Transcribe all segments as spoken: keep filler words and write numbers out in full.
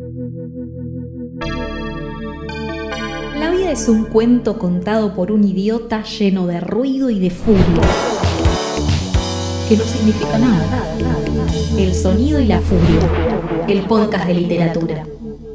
La vida es un cuento contado por un idiota lleno de ruido y de furia, que no significa nada. El sonido y la furia, el podcast de literatura.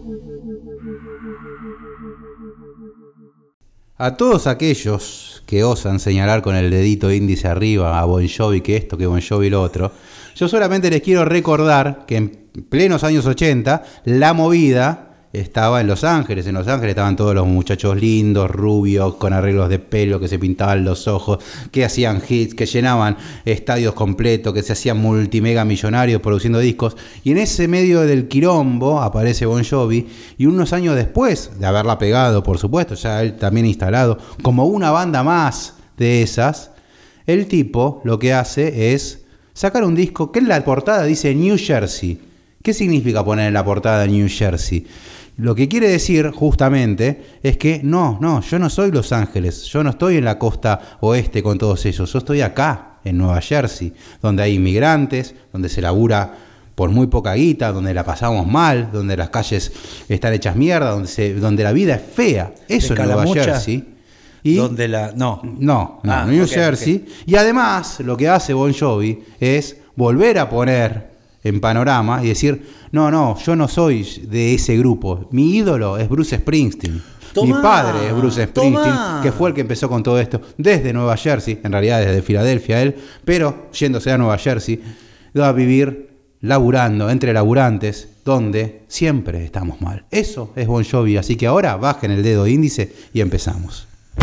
A todos aquellos que osan señalar con el dedito índice arriba a Bon Jovi que esto, que Bon Jovi lo otro, yo solamente les quiero recordar que en plenos años ochenta la movida estaba en Los Ángeles. En Los Ángeles estaban todos los muchachos lindos, rubios, con arreglos de pelo, que se pintaban los ojos, que hacían hits, que llenaban estadios completos, que se hacían multimega millonarios produciendo discos. Y en ese medio del quilombo aparece Bon Jovi, y unos años después de haberla pegado, por supuesto, ya él también instalado, como una banda más de esas, el tipo lo que hace es sacar un disco que en la portada dice New Jersey. ¿Qué significa poner en la portada New Jersey? Lo que quiere decir justamente es que no, no, yo no soy Los Ángeles, yo no estoy en la costa oeste con todos ellos, yo estoy acá, en Nueva Jersey, donde hay inmigrantes, donde se labura por muy poca guita, donde la pasamos mal, donde las calles están hechas mierda, donde, se, donde la vida es fea. Eso es Nueva Jersey. Y donde la... No, no, no ah, New okay, Jersey. Okay. Y además lo que hace Bon Jovi es volver a poner en panorama y decir, no, no, yo no soy de ese grupo, mi ídolo es Bruce Springsteen. Tomá, mi padre es Bruce Springsteen, tomá. Que fue el que empezó con todo esto desde Nueva Jersey, en realidad desde Filadelfia él, pero yéndose a Nueva Jersey, va a vivir laburando entre laburantes, donde siempre estamos mal. Eso es Bon Jovi, así que ahora bajen el dedo índice y empezamos.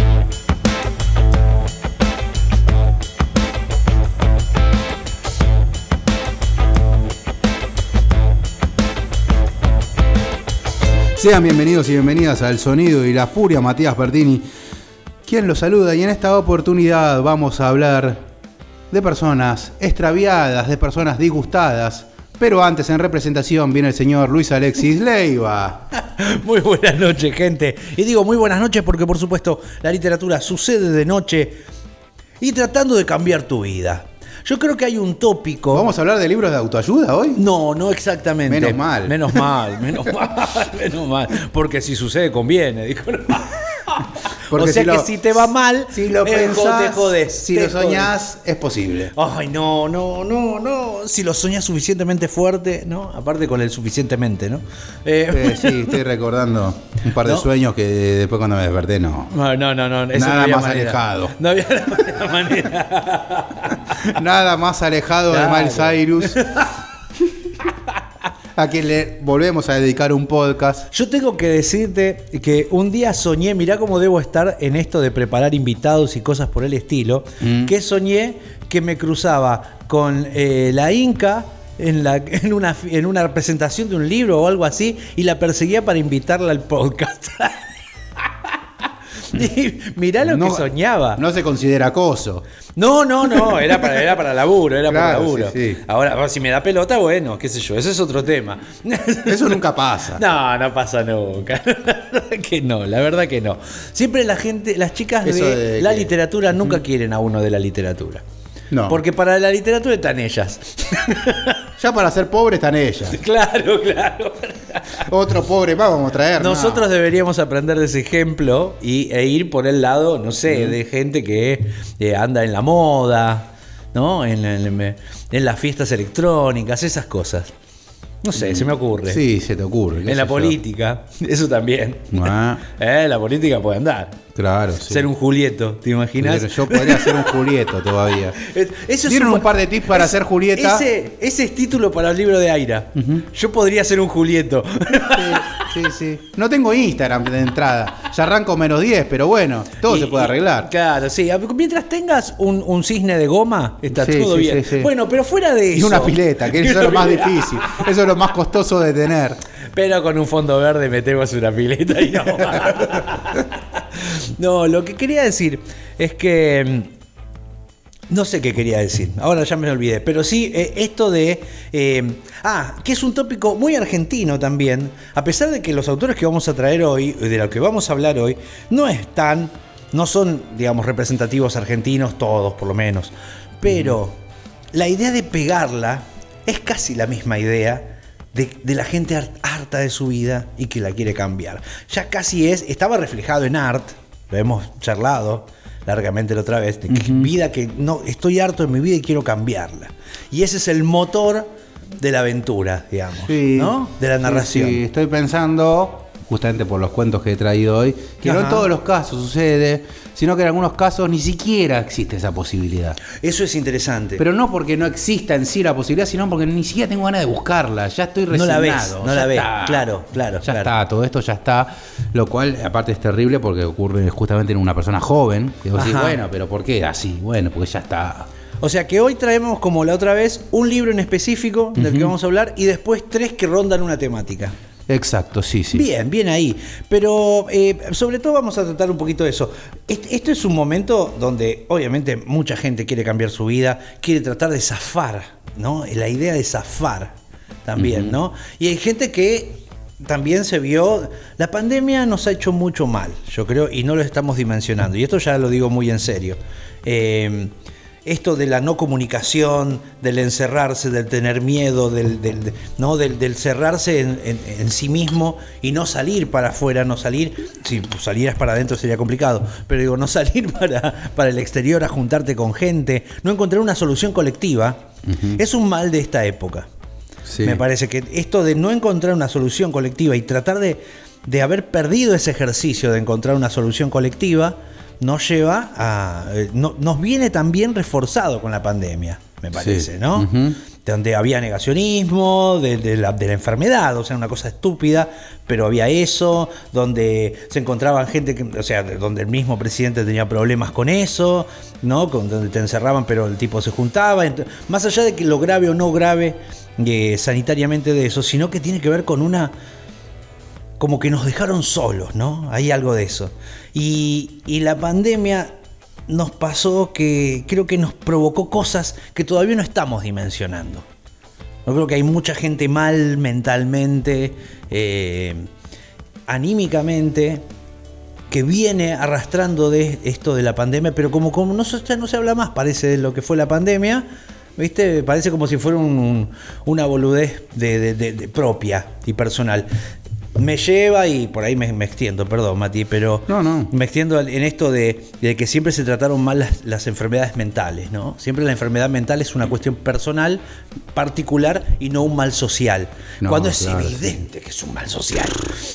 Sean bienvenidos y bienvenidas al Sonido y la Furia, Matías Bertini, quien los saluda, y en esta oportunidad vamos a hablar de personas extraviadas, de personas disgustadas, pero antes en representación viene el señor Luis Alexis Leiva. Muy buenas noches, gente. Y digo muy buenas noches porque, por supuesto, la literatura sucede de noche y tratando de cambiar tu vida. Yo creo que hay un tópico... ¿Vamos a hablar de libros de autoayuda hoy? No, no exactamente. Menos mal. Menos mal, menos mal, menos mal. Porque si sucede, conviene. Dijo, no. Porque o sea si que lo, si te va mal, si lo pensás, te jodés. Si te lo soñás, jodés. Es posible. Ay, no, no, no, no. Si lo soñás suficientemente fuerte, ¿no? Aparte con el suficientemente, ¿no? Eh, eh, sí, estoy recordando un par de ¿no? sueños que después cuando me desperté, no. No, no, no. no eso Nada no había más manera. alejado. No había manera. Nada más alejado claro. de Miles Cyrus. A quien le volvemos a dedicar un podcast. Yo tengo que decirte que un día soñé, mirá cómo debo estar en esto de preparar invitados y cosas por el estilo, mm. que soñé que me cruzaba con eh, la Inca en, la, en, una, en una presentación de un libro o algo así y la perseguía para invitarla al podcast. Y mirá lo no, que soñaba. No se considera acoso. No, no, no, era para, era para laburo, era claro, para laburo. Sí, sí. Ahora, si me da pelota, bueno, qué sé yo, ese es otro tema. Eso nunca pasa. No, no pasa nunca. La verdad que no, la verdad que no. Siempre la gente, las chicas de, de la que... literatura nunca uh-huh. quieren a uno de la literatura. No. Porque para la literatura están ellas. Ya para ser pobre están ellas. Claro, claro. Otro pobre más vamos a traer. Nosotros no. deberíamos aprender de ese ejemplo y, e ir por el lado, no sé, mm. de gente que eh, anda en la moda, ¿no? En, en, en las fiestas electrónicas, esas cosas. No sé, mm. se me ocurre. Sí, se te ocurre. En la yo? política, eso también. Ah. eh, la política puede andar. Claro, sí. Ser un Julieto, ¿te imaginas? Yo podría ser un Julieto todavía. Eso ¿Dieron es un, un par de tips para es, ser Julieta? Ese, ese es título para el libro de Aira. Uh-huh. Yo podría ser un Julieto. Sí, sí, sí. No tengo Instagram de entrada. Ya arranco menos diez, pero bueno, todo y, se puede arreglar. Y, claro, sí. Mientras tengas un, un cisne de goma, está sí, todo sí, bien. Sí, sí. Bueno, pero fuera de eso... Y una pileta, que eso es lo más difícil. Eso es lo más costoso de tener. Pero con un fondo verde metemos una pileta y no. No, lo que quería decir es que... No sé qué quería decir, ahora ya me lo olvidé. Pero sí, eh, esto de... Eh, ah, que es un tópico muy argentino también. A pesar de que los autores que vamos a traer hoy, de lo que vamos a hablar hoy, no están... No son, digamos, representativos argentinos, todos por lo menos. Pero mm. la idea de pegarla es casi la misma idea de, de la gente harta de su vida y que la quiere cambiar. Ya casi es, estaba reflejado en Art, lo hemos charlado largamente la otra vez, de que uh-huh. vida que no, estoy harto de mi vida y quiero cambiarla. Y ese es el motor de la aventura, digamos, sí, ¿no? De la narración. Sí, sí, estoy pensando, justamente por los cuentos que he traído hoy, que Ajá. no en todos los casos sucede, sino que en algunos casos ni siquiera existe esa posibilidad. Eso es interesante. Pero no porque no exista en sí la posibilidad, sino porque ni siquiera tengo ganas de buscarla. Ya estoy resignado. No la ves, no la ves. Claro, claro. Ya claro. está, todo esto ya está. Lo cual, aparte, es terrible porque ocurre justamente en una persona joven. Que vos decís, bueno, pero ¿por qué así? Bueno, porque ya está. O sea que hoy traemos, como la otra vez, un libro en específico del uh-huh. que vamos a hablar y después tres que rondan una temática. Exacto, sí, sí. Bien, bien ahí. Pero eh, sobre todo vamos a tratar un poquito de eso. Este, esto es un momento donde obviamente mucha gente quiere cambiar su vida, quiere tratar de zafar, ¿no? La idea de zafar también, uh-huh. ¿no? Y hay gente que también se vio... La pandemia nos ha hecho mucho mal, yo creo, y no lo estamos dimensionando. Y esto ya lo digo muy en serio. Eh... Esto de la no comunicación, del encerrarse, del tener miedo, del, del, ¿no? del, del cerrarse en, en, en sí mismo y no salir para afuera, no salir, si salieras para adentro sería complicado, pero digo, no salir para, para el exterior a juntarte con gente, no encontrar una solución colectiva, uh-huh. es un mal de esta época. Sí. Me parece que esto de no encontrar una solución colectiva y tratar de, de haber perdido ese ejercicio de encontrar una solución colectiva, nos lleva a... Eh, no, nos viene también reforzado con la pandemia, me parece, sí. ¿no? Uh-huh. Donde había negacionismo de, de, la, de la enfermedad, o sea, una cosa estúpida, pero había eso, donde se encontraban gente, que, o sea, donde el mismo presidente tenía problemas con eso, ¿no? Con, donde te encerraban, pero el tipo se juntaba. Entonces, más allá de que lo grave o no grave eh, sanitariamente de eso, sino que tiene que ver con una... como que nos dejaron solos, ¿no? Hay algo de eso. Y, y la pandemia nos pasó que creo que nos provocó cosas que todavía no estamos dimensionando. Yo creo que hay mucha gente mal mentalmente, eh, anímicamente, que viene arrastrando de esto de la pandemia, pero como, como no, ya no se habla más, parece, de lo que fue la pandemia, ¿viste? Parece como si fuera un, un, una boludez de, de, de, de propia y personal. Me lleva, y por ahí me, me extiendo, perdón, Mati, pero no, no. me extiendo en esto de, de que siempre se trataron mal las, las enfermedades mentales, ¿no? Siempre la enfermedad mental es una cuestión personal, particular y no un mal social. No, cuando es claro, evidente sí. que es un mal social.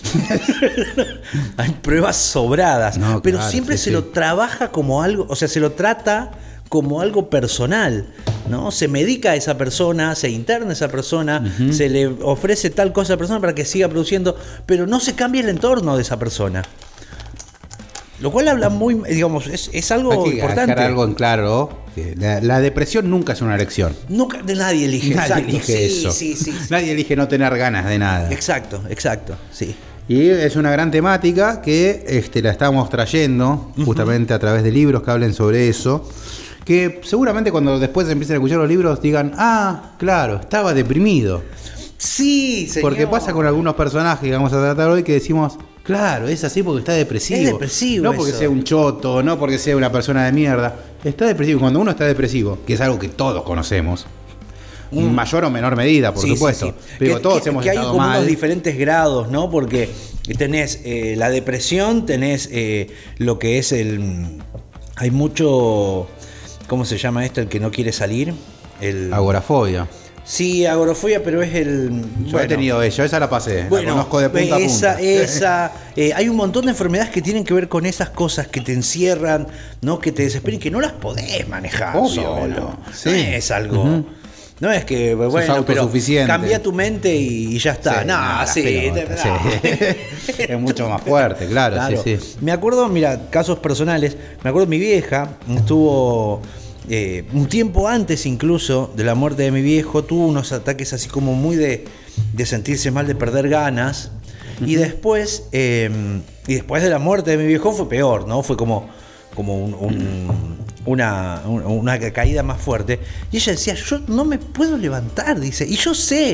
Hay pruebas sobradas, no, pero claro, siempre sí, se sí. lo trabaja como algo, o sea, se lo trata como algo personal, ¿no? Se medica a esa persona, se interna a esa persona, uh-huh. se le ofrece tal cosa a esa persona para que siga produciendo, pero no se cambia el entorno de esa persona. Lo cual habla muy, digamos, es, es algo Hay que importante. Dejar algo en claro, que la, la depresión nunca es una elección. Nunca, nadie elige. Nadie exacto. elige sí, eso. Sí, sí, sí. Nadie elige no tener ganas de nada. Exacto, exacto, sí. Y es una gran temática que este, la estamos trayendo justamente uh-huh. a través de libros que hablen sobre eso. Que seguramente cuando después empiecen a escuchar los libros digan, ah, claro, estaba deprimido. Sí, señor. Porque pasa con algunos personajes que vamos a tratar hoy que decimos, claro, es así porque está depresivo. Es depresivo. No porque eso. sea un choto, no porque sea una persona de mierda. Está depresivo. Cuando uno está depresivo, que es algo que todos conocemos, en mm. mayor o menor medida, por sí, Sí, supuesto. sí. Pero que, todos que, hemos que hay estado como mal. unos diferentes grados, ¿no? Porque tenés eh, la depresión, tenés eh, lo que es el... Hay mucho... ¿Cómo se llama esto? El que no quiere salir. El... Agorafobia. Sí, agorafobia, pero es el... Yo bueno, he tenido eso, esa la pasé. Bueno, la conozco de punta esa, a punta. Esa, eh, hay un montón de enfermedades que tienen que ver con esas cosas que te encierran, ¿no? Que te desesperan y que no las podés manejar. Obvio, solo. Sí. No es algo... Uh-huh. No es que, bueno, pero cambia tu mente y, y ya está. Sí, no, no, sí, te, no. sí. Es mucho más fuerte, claro, claro. Sí, sí. Me acuerdo, mira, casos personales, me acuerdo mi vieja estuvo eh, un tiempo antes incluso de la muerte de mi viejo, tuvo unos ataques así como muy de, de sentirse mal, de perder ganas. Uh-huh. Y después, eh, y después de la muerte de mi viejo fue peor, ¿no? Fue como, como un... un Una, una caída más fuerte. Y ella decía, yo no me puedo levantar, dice, y yo sé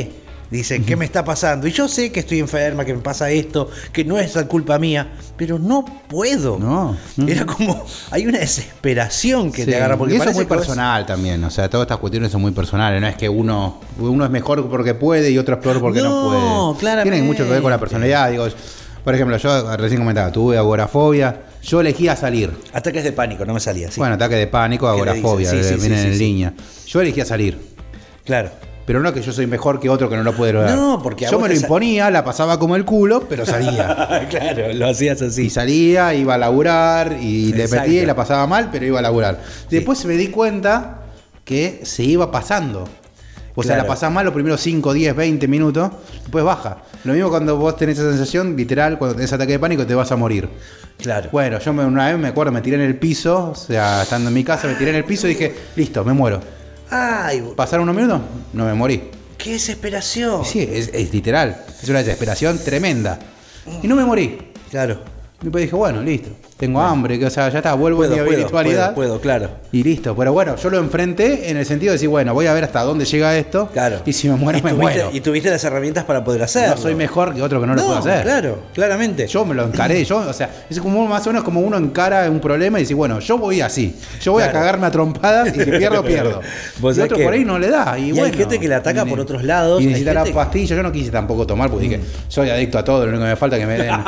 Dice, ¿qué me está pasando? Y yo sé que estoy enferma, que me pasa esto, que no es culpa mía, pero no puedo. No. Era como, hay una desesperación que Sí, te agarra. Porque y eso es parece muy que vos- personal también, o sea, todas estas cuestiones son muy personales, no es que uno uno es mejor porque puede y otro es peor porque no, No, puede. claramente. Tiene mucho que ver con la personalidad, digo, por ejemplo, yo recién comentaba, tuve agorafobia, yo elegía salir. Ataques de pánico, no me salía así. Bueno, ataque de pánico, ¿Qué le agorafobia, dicen? Sí, sí, vienen sí, en sí, sí. línea. Yo elegía salir. Claro. Pero no que yo soy mejor que otro que no lo puede lograr. No, porque a yo vos me lo te sa- imponía, la pasaba como el culo, pero salía. Claro, lo hacías Y así. salía, iba a laburar, y le Exacto. metía y la pasaba mal, pero iba a laburar. Después me di cuenta que se iba pasando. O sea, Claro. la pasás mal los primeros cinco, diez, veinte minutos, después baja. Lo mismo cuando vos tenés esa sensación, literal, cuando tenés ataque de pánico te vas a morir. Claro. Bueno, yo me- una vez me acuerdo, me tiré en el piso, o sea, estando en mi casa, me tiré en el piso y dije, listo, me muero. Ay, bo- ¿Pasaron unos minutos? No me morí. qué desesperación. Sí, es, es literal. Es una desesperación tremenda. Y no me morí. Claro. Y después dije, bueno, listo. Tengo hambre, que, o sea, ya está, vuelvo Puedo, a mi puedo, habitualidad. puedo, puedo, claro. Y listo. Pero bueno, yo lo enfrenté en el sentido de decir, bueno, voy a ver hasta dónde llega esto. Claro. Y si me muero, y me tuviste, muero. Y tuviste las herramientas para poder hacerlo. No soy mejor que otro que no, lo puedo hacer. Claro, claramente. Yo me lo encaré, yo, o sea, es como más o menos como uno encara un problema y dice, bueno, yo voy así, yo voy Claro. a cagarme a trompadas y si pierdo, pierdo. Vos Y sabés otro que- por ahí no le da. Y, y hay bueno, gente que le ataca y- por otros lados, Y hay necesitará gente que- pastillas, yo no quise tampoco tomar porque dije, soy adicto a todo, lo único que me falta es que me den.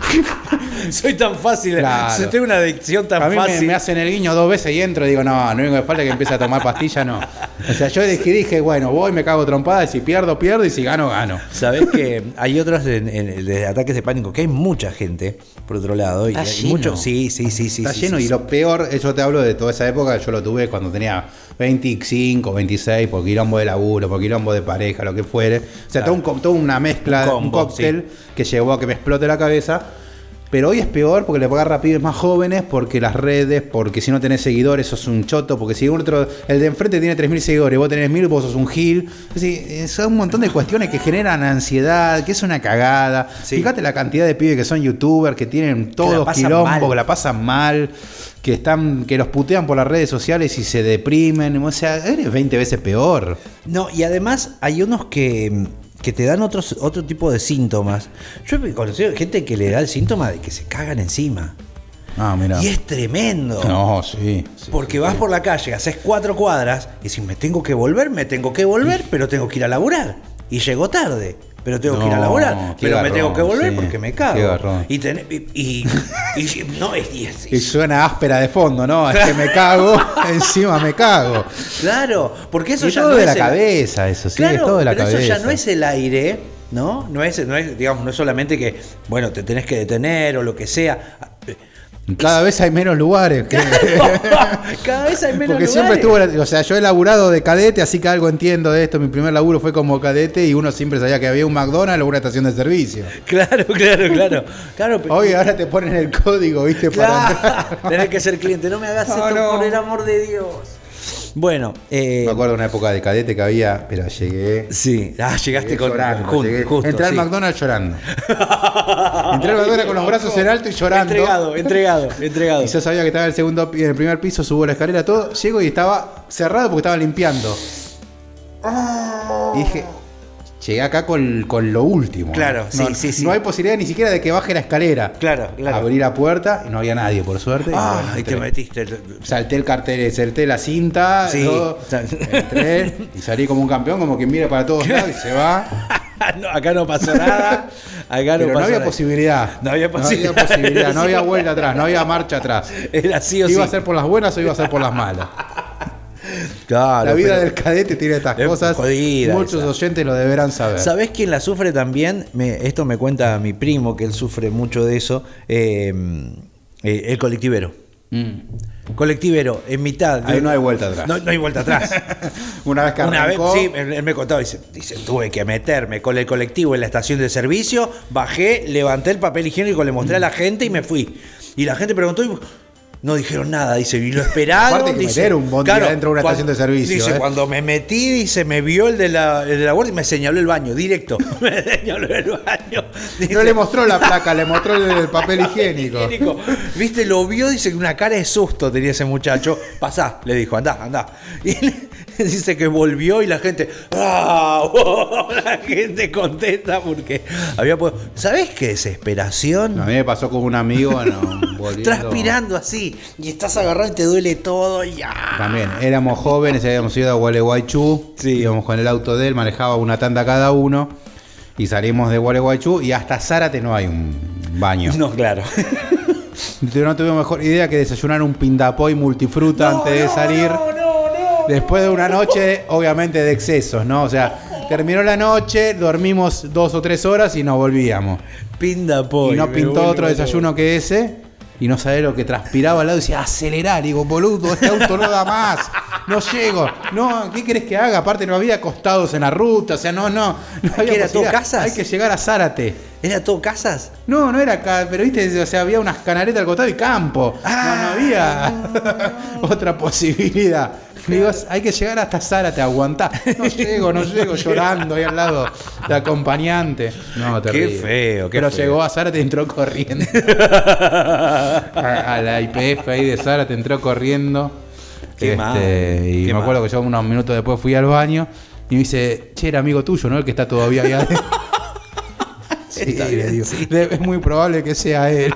Soy tan fácil. Claro. Se tengo una adicción tan A mí me, fácil. me hacen el guiño dos veces y entro y digo, no, lo único que me falta es que empiece a tomar pastillas, no. O sea, yo dije, dije, bueno, voy, me cago trompadas, y si pierdo, pierdo, y si gano, gano. Sabés que hay otros en- en- de ataques de pánico, que hay mucha gente, por otro lado. Y Está hay lleno. muchos, sí, sí, sí, sí. Está sí, lleno sí, y sí. lo peor, yo te hablo de toda esa época, yo lo tuve cuando tenía veinticinco, veintiséis, por quilombo de laburo, por quilombo de pareja, lo que fuere. O sea, Claro. todo un co- toda una mezcla, Un un, combo, cóctel que llevó a que me explote la cabeza. Pero hoy es peor porque le agarra a pibes más jóvenes, porque las redes, porque si no tenés seguidores sos un choto, porque si otro, el de enfrente tiene tres mil seguidores, vos tenés mil, vos sos un gil. Es decir, son un montón de cuestiones que generan ansiedad, que es una cagada. Sí. Fíjate la cantidad de pibes que son youtubers, que tienen todos pasan quilombo, mal. que la pasan mal, que están, que los putean por las redes sociales y se deprimen. O sea, eres veinte veces peor. No, y además hay unos que, que te dan otros, otro tipo de síntomas. Yo he conocido gente que le da el síntoma de que se cagan encima. Ah, mira. Y es tremendo. No, sí. sí, Porque sí, vas sí. por la calle, haces cuatro cuadras y decís, me tengo que volver, me tengo que volver, pero tengo que ir a laburar. Y llego tarde, pero tengo que ir a No, laburar. qué Pero me garrón, tengo que volver sí, porque me cago. qué garrón. Y, ten- y, y- y- no, es, y es- Y suena áspera de fondo, ¿no? Es que me cago, encima me cago. Claro, porque eso Y ya todo no de es la el- cabeza, eso sí, Claro, es todo de la pero cabeza. eso ya no es el aire, ¿no? No es, no es, digamos, no es solamente que, bueno, te tenés que detener o lo que sea. Cada vez hay menos lugares. que- Cada vez hay menos Porque lugares. siempre estuvo, la- o sea, yo he laburado de cadete, así que algo entiendo de esto. Mi primer laburo fue como cadete y uno siempre sabía que había un McDonald's o una estación de servicio. Claro, claro, claro. Claro, pero- Hoy ahora te ponen el código, ¿viste? Para entrar. Claro, tenés que ser cliente. No me hagas No, esto, no. por el amor de Dios. Bueno, eh, Me acuerdo de una época de cadete que había, pero llegué. sí. Ah, llegaste llegué con llorando, jun- llegué- justo. Entré al sí. McDonald's llorando. Entré al McDonald's con los brazos en alto y llorando. Entregado, entregado, entregado. Y yo sabía que estaba en el segundo pi- en el primer piso, subo la escalera, todo. Llego y estaba cerrado porque estaban limpiando. Y dije, llegué acá con, con lo último. Claro, no, sí, sí, sí. No hay posibilidad ni siquiera de que baje la escalera. Claro, claro. Abrí la puerta y no había nadie, por suerte. y Ah, bueno, y te entré. metiste. Salté el cartel, salté la cinta, Sí. todo, entré y salí como un campeón, como quien mira para todos lados y se va. No, acá no pasó nada. Acá no Pero no pasó había nada. posibilidad. No había posibilidad. No había, posibilidad, no había vuelta atrás, no había marcha atrás. Era sí o sí. ¿Iba a ser por las buenas o iba a ser por las malas? Claro, La vida pero- del cadete tiene estas Es cosas. jodida Muchos esa. oyentes lo deberán saber. ¿Sabés quién la sufre también? Me- esto me cuenta mi primo, que él sufre mucho de eso. eh, eh, el colectivero. Mm. Colectivero, en mitad. Ahí no hay vuelta atrás. No, no hay vuelta atrás. Una vez que Una vez, arrancó, sí, él, él me contaba, dice, dice, tuve que meterme con el colectivo en la estación de servicio, bajé, levanté el papel higiénico, le mostré a la gente y me fui. Y la gente preguntó y no dijeron nada, dice, y lo esperaron. Aparte hay que dice, meter un bondi adentro de una estación de servicio, Dice, ¿eh? cuando me metí, dice, me vio el de la, el de la guardia y me señaló el baño, directo. Me señaló el baño. Dice, no le mostró la placa, le mostró el, el papel higiénico. higiénico. Viste, lo vio, dice que una cara de susto tenía ese muchacho. Pasá, le dijo, andá, andá. Y, dice que volvió y la gente, ¡ah! La gente contenta porque había podido. ¿Sabés qué desesperación? A mí me pasó con un amigo, bueno, volviendo. Transpirando así, y estás agarrado y te duele todo. Y ¡ah! También, éramos jóvenes, habíamos ido a Gualeguaychú, Sí. íbamos con el auto de él, manejaba una tanda cada uno, y salimos de Gualeguaychú, y hasta Zárate no hay un baño. No, claro. No tuvimos mejor idea que desayunar un pindapoy multifruta No, antes de no, salir. no, no, no. Después de una noche, obviamente, de excesos, ¿no? O sea, terminó la noche, dormimos dos o tres horas y nos volvíamos. Pinda pollo. Y no me pintó vuelvo otro loco. desayuno que ese. Y no sabés lo que transpiraba al lado. Y decía, acelerar. Y digo, boludo, este auto no da más. No llego. No, ¿qué querés que haga? Aparte no había acostados en la ruta. O sea, no, no. no había ¿Qué era, todo posibilidad. casas? Hay que llegar a Zárate. ¿Era todo casas? No, no era acá, pero viste, o sea, había unas canaretas al costado y campo. Ah. no, no había otra posibilidad. Digo, hay que llegar hasta Zárate, aguantá. No llego, no llego, llorando ahí al lado de acompañante. No, terrible. Qué feo, qué Pero feo. llegó a Zárate y entró corriendo. a, a la I P F ahí de Zárate entró corriendo. Qué Este, mal, y qué me acuerdo que yo unos minutos después fui al baño y me dice, che, era amigo tuyo, ¿no? El que está todavía ahí adentro. Sí, Está le bien, digo, sí. de- es muy probable que sea él.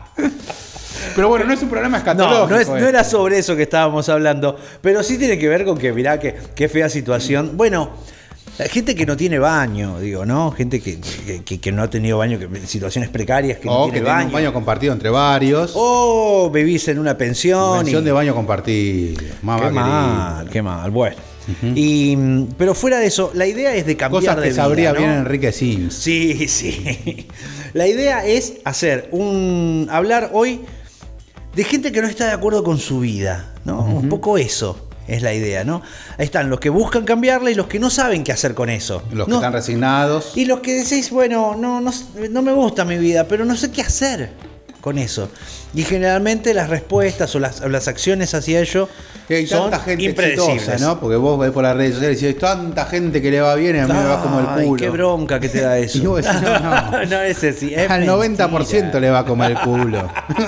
Pero bueno, no es un programa escatológico. No, no, es- no este. era sobre eso que estábamos hablando, pero sí tiene que ver con que, mirá, qué, qué fea situación. Bueno, la gente que no tiene baño, digo, ¿no? Gente que, que, que- que no ha tenido baño, que, situaciones precarias, que no O que tiene tiene baño. un baño compartido entre varios. O vivís en una pensión. Pensión y- de baño compartido. Mamá Qué querida. mal, qué mal. Bueno. y, mm, pero fuera de eso, la idea es de cambiar Cosas de que vida, sabría ¿no? bien Enrique Sims. Sí, sí. La idea es hacer un. hablar hoy de gente que no está de acuerdo con su vida, ¿no? Un poco eso es la idea, ¿no? Ahí están los que buscan cambiarla y los que no saben qué hacer con eso. Los que No- están resignados. Y los que decís, bueno, no, no, no me gusta mi vida, pero no sé qué hacer con eso. Y generalmente las respuestas o las, o las acciones hacia ello Que hay son tanta gente impredecibles. exitosa, ¿no? Porque vos ves por las redes sociales y decís, tanta gente que le va bien y a mí me va como el Ay, culo. qué bronca que te da eso. Y vos decís, no, no. no, ese sí. es Al noventa por ciento mentira. le va como el culo.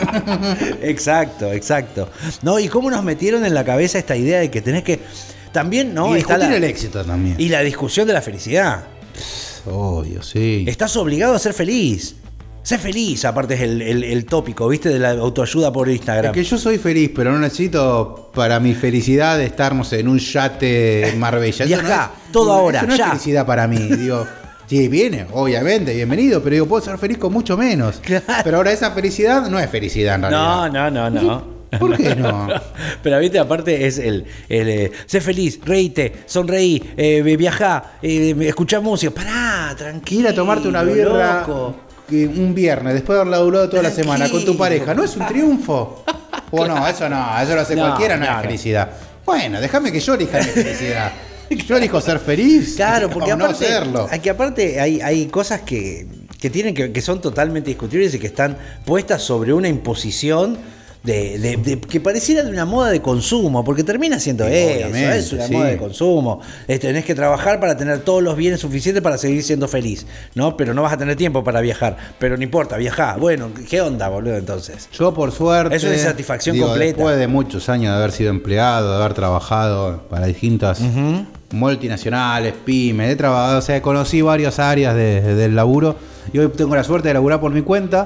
Exacto, exacto. No, y cómo nos metieron en la cabeza esta idea de que tenés que. También, ¿no? y Está discutir la- el éxito también. y la discusión de la felicidad. Obvio, sí. Estás obligado a ser feliz. Sé feliz, aparte es el, el- el tópico, ¿viste? De la autoayuda por Es Instagram. que yo soy feliz, pero no necesito para mi felicidad estar, no sé, en un yate en Marbella. Eso Viajá, no es- todo ahora, eso no ya. es felicidad para mí. Digo, sí, viene, obviamente, bienvenido, pero digo, puedo ser feliz con mucho menos. Claro. Pero ahora esa felicidad no es felicidad en No, realidad. no, no, no. ¿Por qué no? Pero viste, aparte es el, el eh, sé feliz, reíte, sonreí, eh, viajá, eh, escuchá música, pará, tranquilo. Ir a tomarte una birra loco. que un viernes, después de haberla durado toda la semana con tu Tranquilo. pareja, ¿no es un triunfo? O no, eso no, eso lo hace No, cualquiera, no, no, es no. felicidad. Bueno, déjame que yo elija mi felicidad. Yo elijo ser feliz. Claro, porque o no aparte, serlo. hay que aparte hay, hay cosas que, que tienen que, que son totalmente discutibles y que están puestas sobre una imposición de, de- de- que pareciera de una moda de consumo, porque termina siendo Sí, eso, obviamente, es una sí. moda de consumo. Eh, tenés que trabajar para tener todos los bienes suficientes para seguir siendo feliz, ¿no? Pero no vas a tener tiempo para viajar. Pero no importa, viajá. Bueno, ¿qué onda, boludo, entonces? Yo por suerte... Es una satisfacción digo, completa. Después de muchos años de haber sido empleado, de haber trabajado para distintas multinacionales, pymes, he trabajado, o sea, conocí varias áreas de- de- del laburo y hoy tengo la suerte de laburar por mi cuenta.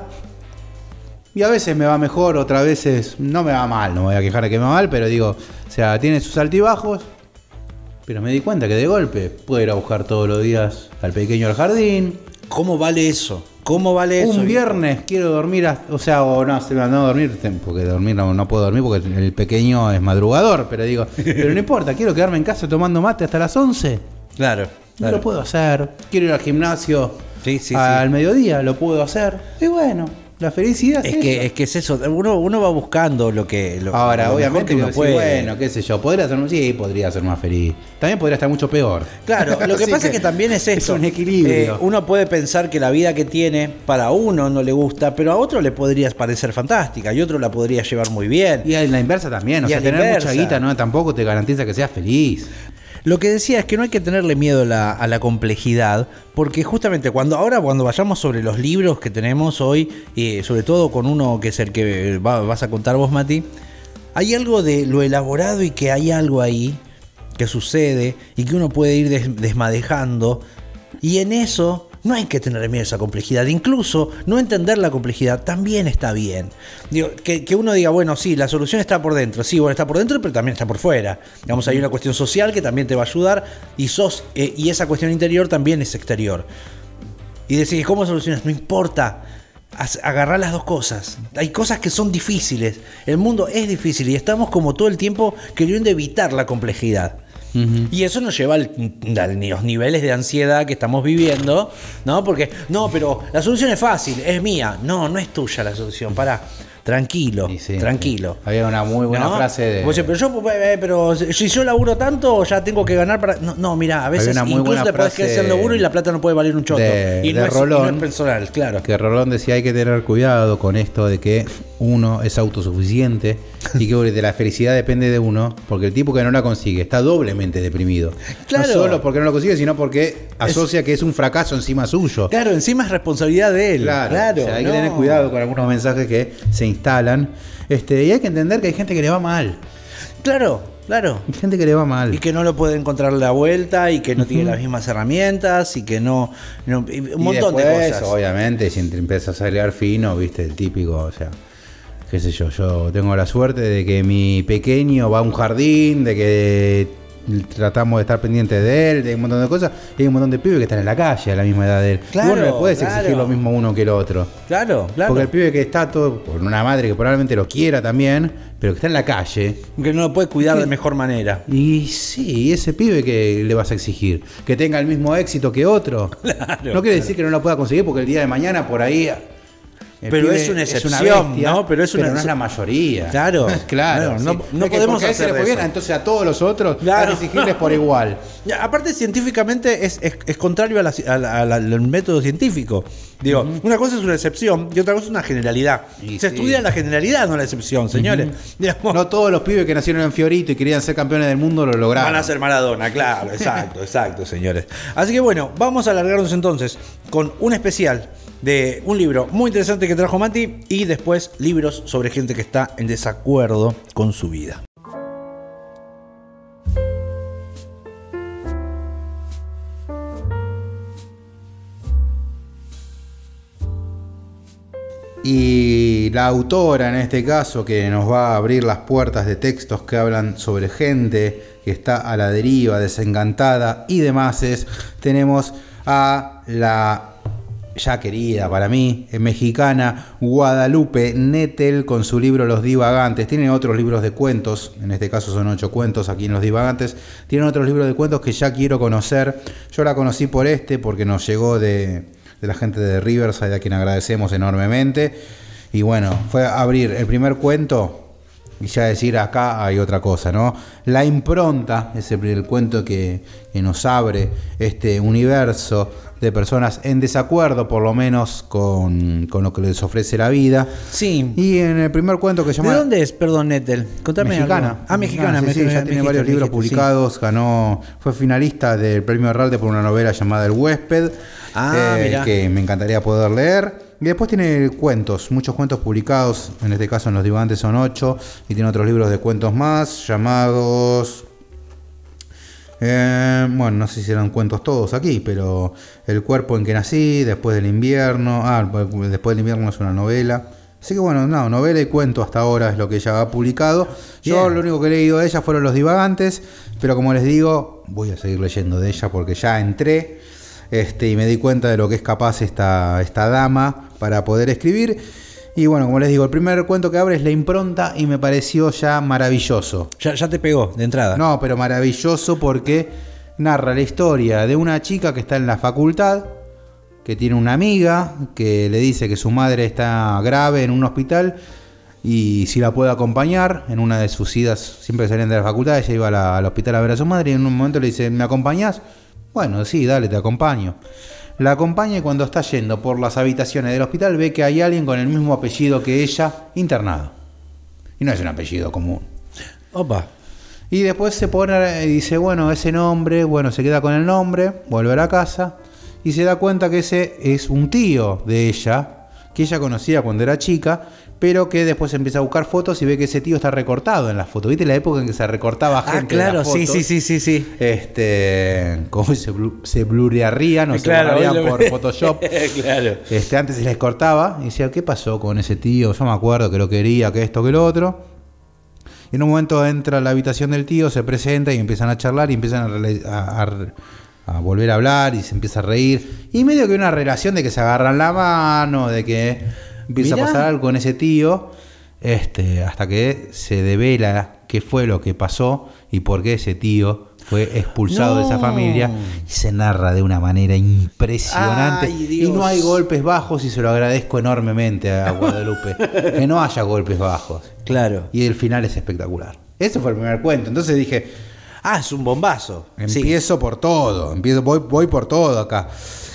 Y a veces me va mejor, otras veces no me va mal, no me voy a quejar de que me va mal, pero digo, o sea, tiene sus altibajos. Pero me di cuenta que de golpe puedo ir a buscar todos los días al pequeño al jardín. ¿Cómo vale eso? ¿Cómo vale eso? Un viernes quiero dormir, hasta- o sea, o no, se me mandó a dormir, porque dormir no, no puedo dormir porque el pequeño es madrugador, pero digo, pero no importa, quiero quedarme en casa tomando mate hasta las once. Claro, No claro. lo puedo hacer. Quiero ir al gimnasio Sí, sí, al sí. mediodía, lo puedo hacer. Y bueno, la felicidad es, Es que, eso. es que es eso, uno, uno va buscando lo que lo, Ahora, lo mejor obviamente, que uno uno puede. bueno, qué sé yo, podría ser, sí, podría ser más feliz. También podría estar mucho peor. Claro, lo que Así pasa es que también es esto. Es un equilibrio. Eh, uno puede pensar que la vida que tiene para uno no le gusta, pero a otro le podría parecer fantástica y otro la podría llevar muy bien. Y en la inversa también, o Y sea, a la tener inversa. mucha guita no tampoco te garantiza que seas feliz. Lo que decía es que no hay que tenerle miedo a la, a la complejidad, porque justamente cuando ahora cuando vayamos sobre los libros que tenemos hoy, y sobre todo con uno que es el que va- vas a contar vos, Mati, hay algo de lo elaborado y que hay algo ahí que sucede y que uno puede ir des- desmadejando. Y en eso no hay que tener miedo a esa complejidad. Incluso no entender la complejidad también está bien. Digo, que, que uno diga, bueno, sí, la solución está por dentro. Sí, bueno, está por dentro, pero también está por fuera. Digamos, hay una cuestión social que también te va a ayudar y, sos, eh, y esa cuestión interior también es exterior. Y decir, ¿cómo solucionas? No importa. Agarrar las dos cosas. Hay cosas que son difíciles. El mundo es difícil y estamos como todo el tiempo queriendo evitar la complejidad. Uh-huh. Y eso nos lleva al, a los niveles de ansiedad que estamos viviendo, ¿no? Porque, no, pero la solución es fácil, es mía. No, no es tuya la solución, pará. Tranquilo, sí, sí, tranquilo. Había una muy buena ¿no? frase de... Oye, pero yo, pero si yo laburo tanto, ya tengo que ganar para... No, no mira, a veces incluso te podés quedar el laburo y la plata no puede valer un choto. De, y, no de es, Rolón, y no es personal, claro. Que Rolón decía, hay que tener cuidado con esto de que uno es autosuficiente y que de la felicidad depende de uno, porque el tipo que no la consigue está doblemente deprimido. Claro. No solo porque no lo consigue, sino porque asocia es, que es un fracaso encima suyo. Claro, encima es responsabilidad de él. Claro, claro o sea, hay no. que tener cuidado con algunos mensajes que se instalan. Este, y hay que entender que hay gente que le va mal. Claro, claro. Hay gente que le va mal. Y que no lo puede encontrar la vuelta y que no uh-huh. tiene las mismas herramientas y que no... no un y montón después, de cosas. Obviamente, si empiezas a salir fino, viste, el típico, o sea... qué sé yo, yo tengo la suerte de que mi pequeño va a un jardín, de que tratamos de estar pendientes de él, de un montón de cosas, y hay un montón de pibes que están en la calle a la misma edad de él. Claro, y vos no le puedes claro. exigir lo mismo a uno que el otro. Claro, claro. Porque el pibe que está todo, por una madre que probablemente lo quiera también, pero que está en la calle. Que no lo puede cuidar que, de mejor manera. Y sí, ese pibe que le vas a exigir, que tenga el mismo éxito que otro. Claro, no quiere claro. decir que no lo pueda conseguir porque el día de mañana por ahí... El pero es una excepción, es una bestia, ¿no? Pero, es una, pero no es la mayoría. Claro, claro. claro sí. No, no es podemos hacer hacer se le fue bien, entonces a todos los otros claro. hay que exigirles por igual. Ya, aparte, científicamente es, es, es contrario a la, a la, a la, al método científico. Digo, uh-huh. una cosa es una excepción y otra cosa es una generalidad. Y se sí. estudia la generalidad, no la excepción, señores. Uh-huh. Digamos, no todos los pibes que nacieron en Fiorito y querían ser campeones del mundo lo lograron. Van a ser Maradona, claro, exacto, exacto, señores. Así que bueno, vamos a alargarnos entonces con un especial de un libro muy interesante que trajo Mati y después libros sobre gente que está en desacuerdo con su vida. Y la autora en este caso que nos va a abrir las puertas de textos que hablan sobre gente que está a la deriva, desencantada y demás es, tenemos a la ya querida para mí, mexicana Guadalupe Nettel con su libro Los Divagantes. Tiene otros libros de cuentos, en este caso son ocho cuentos aquí en Los Divagantes. Tiene otros libros de cuentos que ya quiero conocer. Yo la conocí por este porque nos llegó de, de la gente de Riverside, a quien agradecemos enormemente. Y bueno, fue a abrir el primer cuento y ya decir acá hay otra cosa, ¿no? La impronta es el, el cuento que, que nos abre este universo de personas en desacuerdo, por lo menos, con, con lo que les ofrece la vida. Sí. Y en el primer cuento que se llama... ¿De dónde es, perdón, Nettel? Contame mexicana. Algo. Ah, mexicana. mexicana sí, sí, ya tiene varios libros dijiste, publicados, sí. Ganó, fue finalista del Premio Herralde por una novela llamada El Huésped, ah, eh, que me encantaría poder leer. Y después tiene cuentos, muchos cuentos publicados, en este caso en Los Divagantes son ocho, y tiene otros libros de cuentos más, llamados... Eh, bueno, no sé si eran cuentos todos aquí, pero El cuerpo en que nací, Después del invierno, ah, Después del invierno es una novela. Así que bueno, no, novela y cuento hasta ahora es lo que ella ha publicado. Yo Bien. Lo único que he leído de ella fueron Los Divagantes, pero como les digo, voy a seguir leyendo de ella porque ya entré este, y me di cuenta de lo que es capaz esta, esta dama para poder escribir. Y bueno, como les digo, el primer cuento que abre es La impronta y me pareció ya maravilloso. Ya, ya te pegó de entrada. No, pero maravilloso porque narra la historia de una chica que está en la facultad, que tiene una amiga que le dice que su madre está grave en un hospital y si la puede acompañar en una de sus idas, siempre que salían de la facultad, ella iba a la, al hospital a ver a su madre y en un momento le dice, ¿me acompañás? Bueno, sí, dale, te acompaño. La acompaña y cuando está yendo por las habitaciones del hospital ve que hay alguien con el mismo apellido que ella internado. Y no es un apellido común. Opa. Y después se pone y dice, bueno, ese nombre, bueno, se queda con el nombre, vuelve a la casa y se da cuenta que ese es un tío de ella que ella conocía cuando era chica, pero que después empieza a buscar fotos y ve que ese tío está recortado en las fotos. ¿Viste la época en que se recortaba gente? Ah, claro, en las fotos? sí, sí, sí, sí, sí. Este, como se, blu- se blurearían o Claro, se borrarían lo- por Photoshop. Claro. Este, antes se les cortaba y decía, ¿qué pasó con ese tío? Yo me acuerdo que lo quería, que esto, que lo otro. Y en un momento entra a la habitación del tío, se presenta y empiezan a charlar y empiezan a, rele- a, a, a volver a hablar y se empieza a reír. Y medio que una relación de que se agarran la mano, de que empieza Mirá. a pasar algo con ese tío, este, hasta que se devela qué fue lo que pasó y por qué ese tío fue expulsado No. de esa familia, y se narra de una manera impresionante. Ay, y Dios. no hay golpes bajos y se lo agradezco enormemente a Guadalupe, que no haya golpes bajos. Claro. Y el final es espectacular. Ese fue el primer cuento. Entonces dije, Ah, es un bombazo. Sí. empiezo por todo, empiezo, voy, voy por todo acá.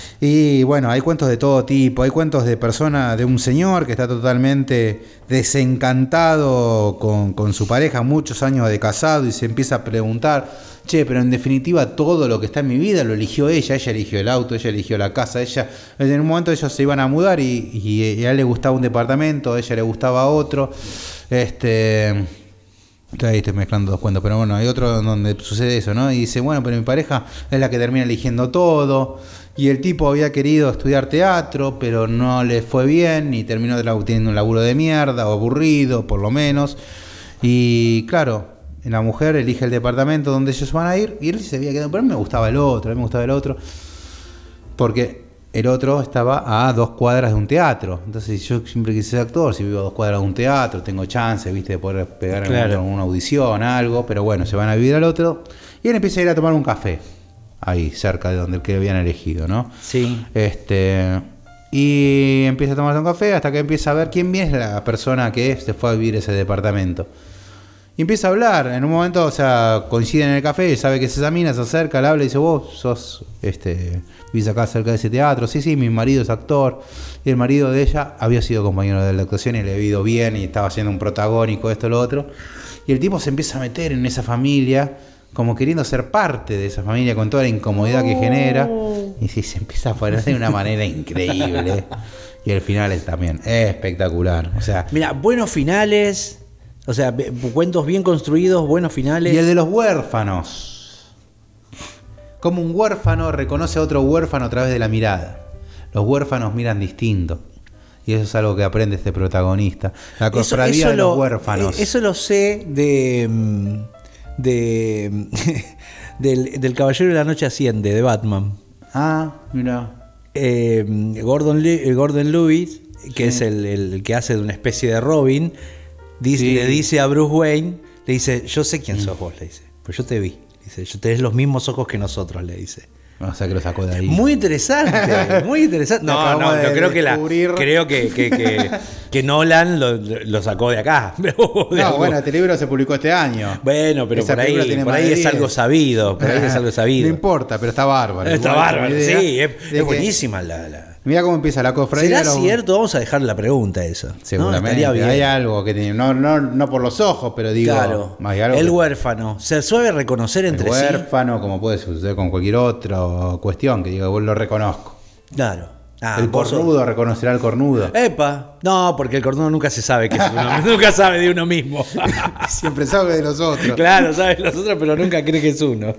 Y bueno, hay cuentos de todo tipo, hay cuentos de persona, de un señor que está totalmente desencantado con, con su pareja, muchos años de casado, y se empieza a preguntar, che, pero en definitiva todo lo que está en mi vida lo eligió ella, ella eligió el auto, ella eligió la casa, ella, en un momento ellos se iban a mudar y, y, y a él le gustaba un departamento, a ella le gustaba otro, este... Ahí estoy mezclando dos cuentos, pero bueno, hay otro donde sucede eso, ¿no? Y dice, bueno, pero mi pareja es la que termina eligiendo todo. Y el tipo había querido estudiar teatro, pero no le fue bien y terminó teniendo un laburo de mierda o aburrido, por lo menos. Y claro, la mujer elige el departamento donde ellos van a ir y él se había quedado, pero a mí me gustaba el otro, a mí me gustaba el otro. Porque el otro estaba a dos cuadras de un teatro. Entonces yo siempre quise ser actor, si vivo a dos cuadras de un teatro, tengo chance, viste, de poder pegar Claro. en una audición, algo, pero bueno, se van a vivir al otro. Y él empieza a ir a tomar un café, ahí, cerca de donde el que habían elegido, ¿no? Sí. Este, y empieza a tomar un café hasta que empieza a ver quién es la persona que se fue a vivir ese departamento. Y empieza a hablar, en un momento, o sea, coinciden en el café, él sabe que es esa mina, se acerca, le habla y dice, vos sos, este, vivís acá cerca de ese teatro, sí, sí, mi marido es actor, y el marido de ella había sido compañero de la actuación y le había ido bien y estaba siendo un protagónico, esto, lo otro, y el tipo se empieza a meter en esa familia, como queriendo ser parte de esa familia con toda la incomodidad que genera, y sí, se empieza a poner de una manera increíble, y el final es también espectacular, o sea... Mira, buenos finales. O sea, be- cuentos bien construidos, buenos finales. Y el de los huérfanos. Como un huérfano reconoce a otro huérfano a través de la mirada. Los huérfanos miran distinto. Y eso es algo que aprende este protagonista. La Eso- cofradía eso de lo- los huérfanos. eh, Eso lo sé de. mm, de del, del Caballero de la Noche Asciende, de Batman. Ah, mira. Eh, Gordon, Le- Gordon Lewis, que es el, el que hace de una especie de Robin, dice, Sí. le dice a Bruce Wayne, le dice, yo sé quién sos vos, le dice, pues yo te vi. Dice, yo tenés los mismos ojos que nosotros, le dice. O sea que lo sacó de ahí. Muy interesante, muy interesante. No, Acabamos no, de no creo que la, descubrir. creo que, que, que, que Nolan lo, lo sacó de acá. De No, algo- bueno, este libro se publicó este año. Bueno, pero Esa por ahí, película tiene por más ahí de es diez. algo sabido, por ahí es algo sabido. No importa, pero está bárbaro. Está Igual, bárbaro, con la idea sí, es, de es que- buenísima la... la... Mira cómo empieza la cofradía. ¿Será de los- cierto? Vamos a dejar la pregunta esa. Seguramente. No, estaría bien. Hay algo que tiene. No, no, no por los ojos, pero digo. Claro. Hay algo El que- huérfano. Se suele reconocer el entre sí. huérfano, como puede suceder con cualquier otra cuestión, que diga, vos lo reconozco. Claro. Ah, el vos sos- cornudo reconocerá al cornudo. Epa. No, porque el cornudo nunca se sabe que es uno, nunca sabe de uno mismo. Siempre sabe de los otros. Claro, sabe los otros, pero nunca cree que es uno.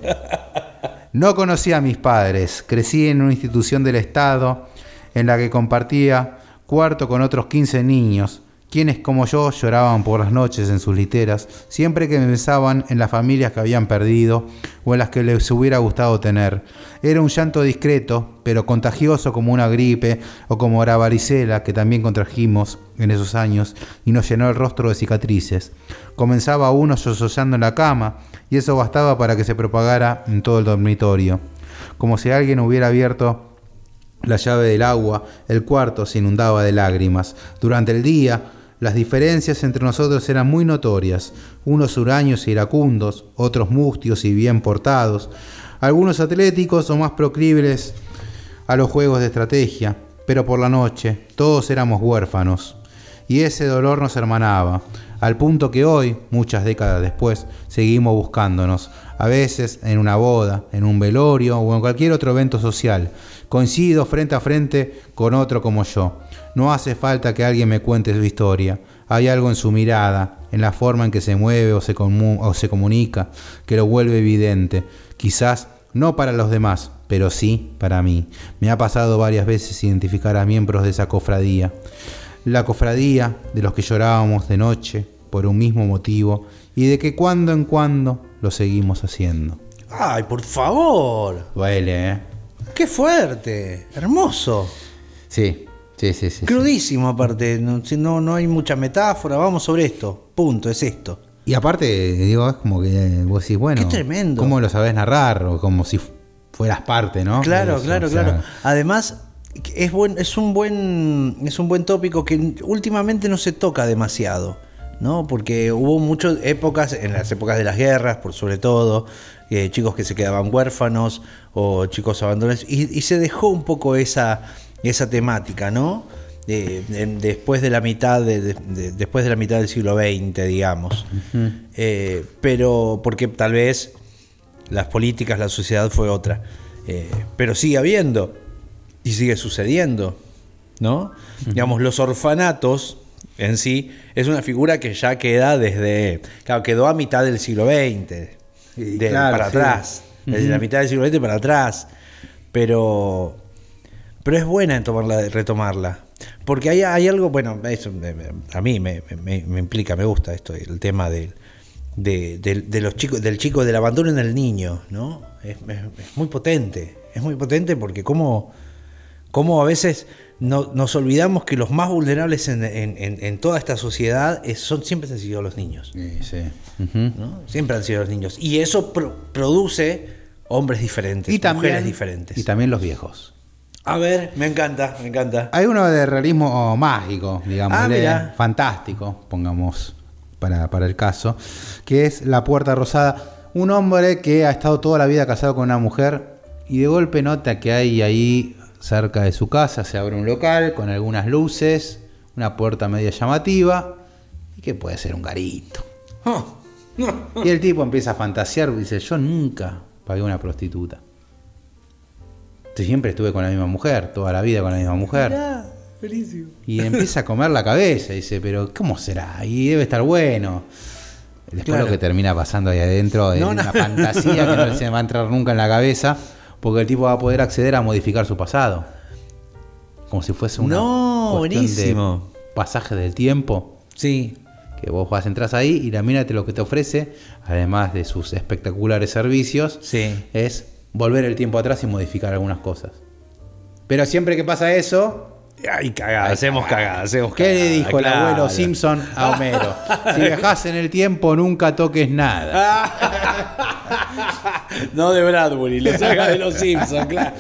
No conocí a mis padres. Crecí en una institución del Estado en la que compartía cuarto con otros quince niños, quienes como yo lloraban por las noches en sus literas, siempre que pensaban en las familias que habían perdido o en las que les hubiera gustado tener. Era un llanto discreto, pero contagioso como una gripe o como la varicela que también contrajimos en esos años y nos llenó el rostro de cicatrices. Comenzaba uno sollozando en la cama y eso bastaba para que se propagara en todo el dormitorio. Como si alguien hubiera abierto la llave del agua, el cuarto se inundaba de lágrimas. Durante el día, las diferencias entre nosotros eran muy notorias. Unos huraños e iracundos, otros mustios y bien portados, algunos atléticos o más proclives a los juegos de estrategia, pero por la noche todos éramos huérfanos. Y ese dolor nos hermanaba, al punto que hoy, muchas décadas después, seguimos buscándonos, A veces en una boda, en un velorio o en cualquier otro evento social. Coincido frente a frente con otro como yo. No hace falta que alguien me cuente su historia. Hay algo en su mirada, en la forma en que se mueve o se, comu- o se comunica, que lo vuelve evidente. Quizás no para los demás, pero sí para mí. Me ha pasado varias veces identificar a miembros de esa cofradía. La cofradía de los que llorábamos de noche por un mismo motivo y de que cuando en cuando lo seguimos haciendo. ¡Ay, por favor! Duele, ¿eh? ¡Qué fuerte! ¡Hermoso! Sí, sí, sí, sí. Crudísimo, aparte. No, si no, no hay mucha metáfora. Vamos sobre esto. Punto, es esto. Y aparte, digo, es como que vos decís, bueno, ¡qué tremendo! ¿Cómo lo sabés narrar? O como si fueras parte, ¿no? Claro, Eso, claro, o sea, claro. Además, es, buen, es, un buen, es un buen tópico que últimamente no se toca demasiado, ¿no? Porque hubo muchas épocas, en las épocas de las guerras, por sobre todo, eh, chicos que se quedaban huérfanos o chicos abandonados, y, y se dejó un poco esa, esa temática, ¿no? De, de, después de la mitad de, de, de, después de la mitad del siglo veinte, digamos. Uh-huh. Eh, pero porque tal vez las políticas, la sociedad fue otra. Eh, pero sigue habiendo y sigue sucediendo, ¿no? Uh-huh. Digamos, los orfanatos en sí es una figura que ya queda desde, claro, quedó a mitad del siglo veinte, de, claro, para sí. atrás, desde uh-huh. la mitad del siglo veinte para atrás, pero, pero es buena en tomarla, retomarla, porque hay, hay algo, bueno, eso a mí me, me, me implica, me gusta esto, el tema del de, de, de los chicos, del chico, del abandono en el niño, ¿no? Es, es, es muy potente, es muy potente porque como, como a veces No, nos olvidamos que los más vulnerables en, en, en, en toda esta sociedad es, son, siempre han sido los niños. Sí, sí. Uh-huh. ¿No? Siempre han sido los niños. Y eso pro, produce hombres diferentes, y también, mujeres diferentes. Y también los viejos. A ver, me encanta, me encanta. Hay uno de realismo mágico, digamos, ah, fantástico, pongamos para, para el caso, que es La Puerta Rosada. Un hombre que ha estado toda la vida casado con una mujer y de golpe nota que hay ahí, cerca de su casa, se abre un local con algunas luces, una puerta media llamativa, y que puede ser un garito. Oh. Y el tipo empieza a fantasear y dice, yo nunca pagué una prostituta. Siempre estuve con la misma mujer, toda la vida con la misma mujer. Mirá, buenísimo. Y empieza a comer la cabeza, y dice, pero ¿cómo será? Y debe estar bueno. Después claro. Lo que termina pasando ahí adentro es no, una no. fantasía que no se va a entrar nunca en la cabeza, porque el tipo va a poder acceder a modificar su pasado. Como si fuese una no, cuestión buenísimo. De pasaje del tiempo. Sí. Que vos vas, entras ahí y la mina te lo que te ofrece, además de sus espectaculares servicios, sí. es volver el tiempo atrás y modificar algunas cosas. Pero siempre que pasa eso... Ay, cagada, hacemos cagada, hacemos ¿Qué cagada, le dijo claro. el abuelo Simpson a Homero? Si viajás en el tiempo, nunca toques nada. No de Bradbury, lo saca de los Simpsons, claro.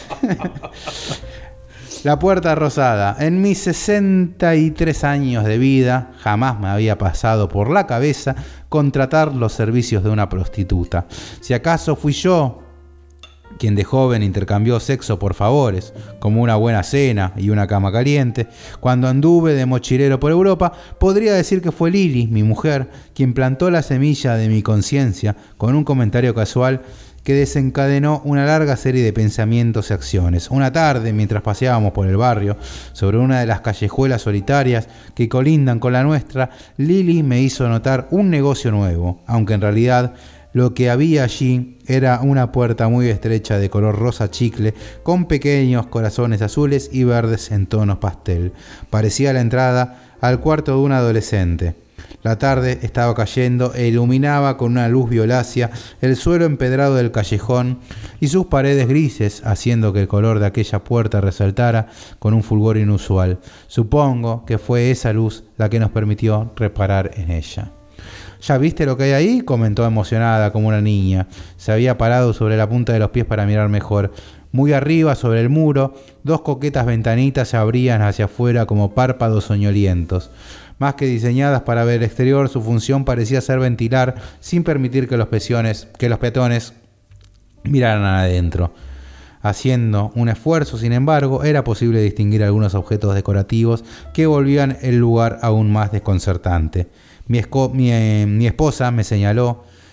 La Puerta Rosada. En mis sesenta y tres años de vida, jamás me había pasado por la cabeza contratar los servicios de una prostituta. Si acaso fui yo quien de joven intercambió sexo por favores, como una buena cena y una cama caliente, cuando anduve de mochilero por Europa, podría decir que fue Lili, mi mujer, quien plantó la semilla de mi conciencia con un comentario casual que desencadenó una larga serie de pensamientos y acciones. Una tarde, mientras paseábamos por el barrio, sobre una de las callejuelas solitarias que colindan con la nuestra, Lili me hizo notar un negocio nuevo, aunque en realidad lo que había allí era una puerta muy estrecha de color rosa chicle, con pequeños corazones azules y verdes en tonos pastel. Parecía la entrada al cuarto de un adolescente. La tarde estaba cayendo e iluminaba con una luz violácea el suelo empedrado del callejón y sus paredes grises, haciendo que el color de aquella puerta resaltara con un fulgor inusual. Supongo que fue esa luz la que nos permitió reparar en ella. ¿Ya viste lo que hay ahí?, comentó emocionada como una niña. Se había parado sobre la punta de los pies para mirar mejor. Muy arriba, sobre el muro, dos coquetas ventanitas se abrían hacia afuera como párpados soñolientos. Más que diseñadas para ver el exterior, su función parecía ser ventilar sin permitir que los, peciones, que los peatones miraran adentro. Haciendo un esfuerzo, sin embargo, era posible distinguir algunos objetos decorativos que volvían el lugar aún más desconcertante. Mi, esco- mi, eh, mi esposa me señaló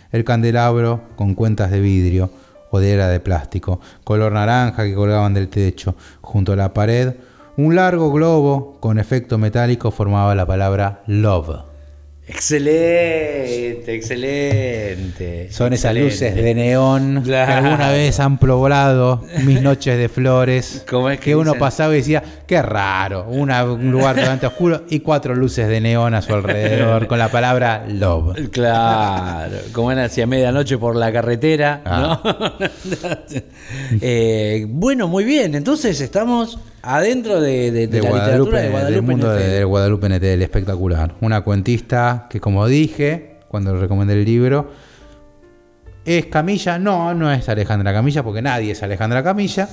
el candelabro con cuentas de vidrio o de era de plástico, color naranja que colgaban del techo. Junto a la pared, un largo globo con efecto metálico formaba la palabra love. Excelente, excelente. Son esas excelente. luces de neón Claro. que alguna vez han poblado mis noches de flores. ¿Cómo es que que uno dicen? pasaba y decía, qué raro, una, un lugar totalmente oscuro y cuatro luces de neón a su alrededor con la palabra love. Claro, como era hacia medianoche por la carretera, Ah. ¿no? eh, bueno, muy bien. Entonces estamos adentro de, de, de De la Guadalupe, literatura de Guadalupe del mundo N T L. de, de Guadalupe N T L, espectacular. Una cuentista que, como dije cuando le recomendé el libro, ¿es Camilla? No, no es Alejandra Camilla, porque nadie es Alejandra Camilla,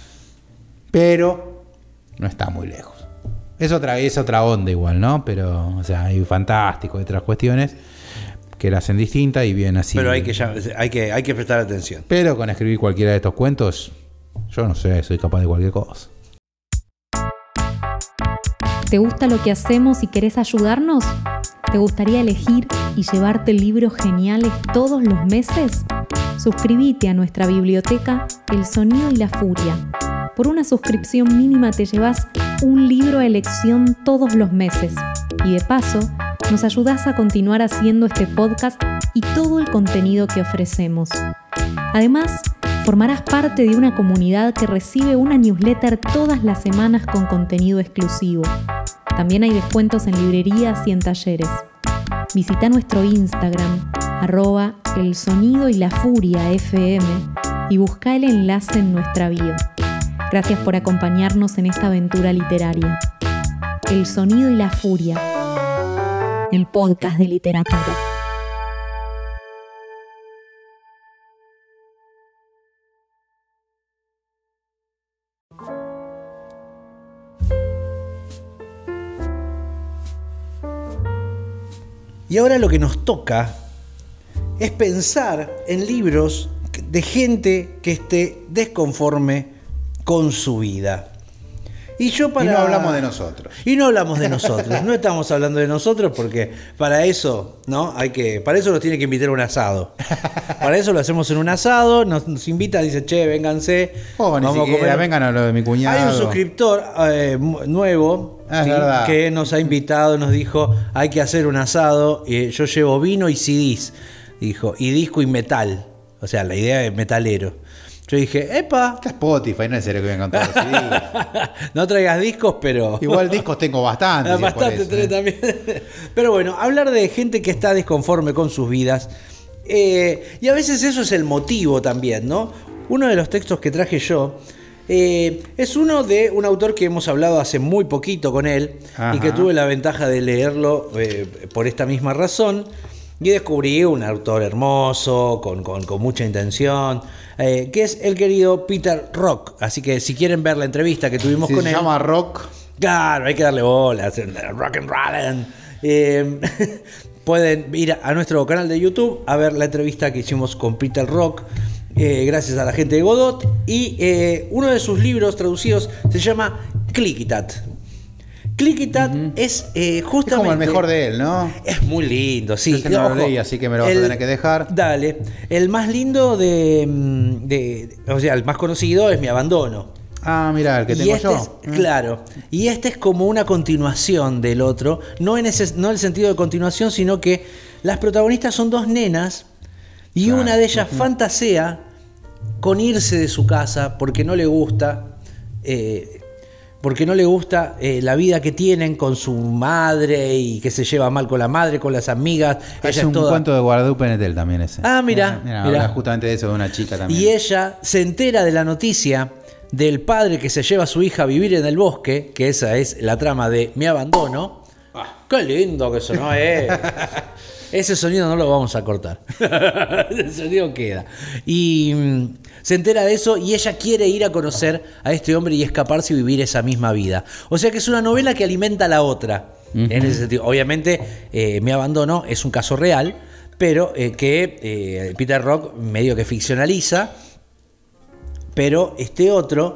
pero no está muy lejos. Es otra, es otra onda igual, ¿no? Pero, o sea, hay fantástico y otras cuestiones que la hacen distinta y bien así. Pero hay que, ya- hay, que, hay que prestar atención. Pero con escribir cualquiera de estos cuentos, yo no sé, soy capaz de cualquier cosa. ¿Te gusta lo que hacemos y querés ayudarnos? ¿Te gustaría elegir y llevarte libros geniales todos los meses? Suscríbete a nuestra biblioteca El Sonido y la Furia. Por una suscripción mínima te llevas un libro a elección todos los meses. Y de paso, nos ayudás a continuar haciendo este podcast y todo el contenido que ofrecemos. Además, formarás parte de una comunidad que recibe una newsletter todas las semanas con contenido exclusivo. También hay descuentos en librerías y en talleres. Visita nuestro Instagram, arroba El Sonido y la Furia F M, y busca el enlace en nuestra bio. Gracias por acompañarnos en esta aventura literaria. El Sonido y la Furia, el podcast de literatura. Y ahora lo que nos toca es pensar en libros de gente que esté desconforme con su vida. Y yo para... Y no hablamos de nosotros. Y no hablamos de nosotros. No estamos hablando de nosotros porque para eso, ¿no? Hay que, para eso nos tiene que invitar a un asado. Para eso lo hacemos en un asado, nos, nos invita, dice, che, vénganse. Oh, ni siquiera, vengan a lo de mi cuñado. Hay un suscriptor eh, mu- nuevo Ah, es ¿sí? verdad. que nos ha invitado, nos dijo, hay que hacer un asado. Y yo llevo vino y C Ds, dijo, y disco y metal. O sea, la idea es metalero. Yo dije, epa, Está Spotify, no es serio que vengan todos los C Ds. no traigas discos, pero... Igual discos tengo bastantes. Ah, si es por bastante eso, tenés ¿eh? también. Pero bueno, hablar de gente que está desconforme con sus vidas. eh, y a veces eso es el motivo también, ¿no? Uno de los textos que traje yo eh, es uno de un autor que hemos hablado hace muy poquito con él. Ajá. Y que tuve la ventaja de leerlo eh, por esta misma razón. Y descubrí un autor hermoso, con, con, con mucha intención, eh, que es el querido Peter Rock. Así que si quieren ver la entrevista que tuvimos Si con se él... llama Rock. Claro, hay que darle bola, rock and roll. Eh, pueden ir a nuestro canal de YouTube a ver la entrevista que hicimos con Peter Rock, eh, gracias a la gente de Godot. Y eh, uno de sus libros traducidos se llama Clickitat. Clickitat uh-huh. es eh, justamente... Es como el mejor de él, ¿no? Es muy lindo, sí. Yo ese no lo leí, así que me lo vas a tener que dejar. Dale. El más lindo de, de... O sea, el más conocido es Mi Abandono. Ah, mira, el que Y tengo este yo. es- claro. Y este es como una continuación del otro. No en, ese, no en el sentido de continuación, sino que las protagonistas son dos nenas y Claro. una de ellas fantasea con irse de su casa porque no le gusta... eh, porque no le gusta eh, la vida que tienen con su madre y que se lleva mal con la madre, con las amigas. Es Ella un toda- cuento de Guadalupe N T L también ese. Ah, mira, Mira, mira. habla justamente de eso, de una chica también. Y ella se entera de la noticia del padre que se lleva a su hija a vivir en el bosque, que esa es la trama de Mi Abandono. ¡Qué lindo que sonó es! Ese sonido no lo vamos a cortar. Ese sonido queda. Y mm, se entera de eso y ella quiere ir a conocer a este hombre y escaparse y vivir esa misma vida. O sea que es una novela que alimenta a la otra. Uh-huh. En ese sentido. Obviamente, eh, Mi Abandono es un caso real, pero eh, que eh, Peter Rock medio que ficcionaliza. Pero este otro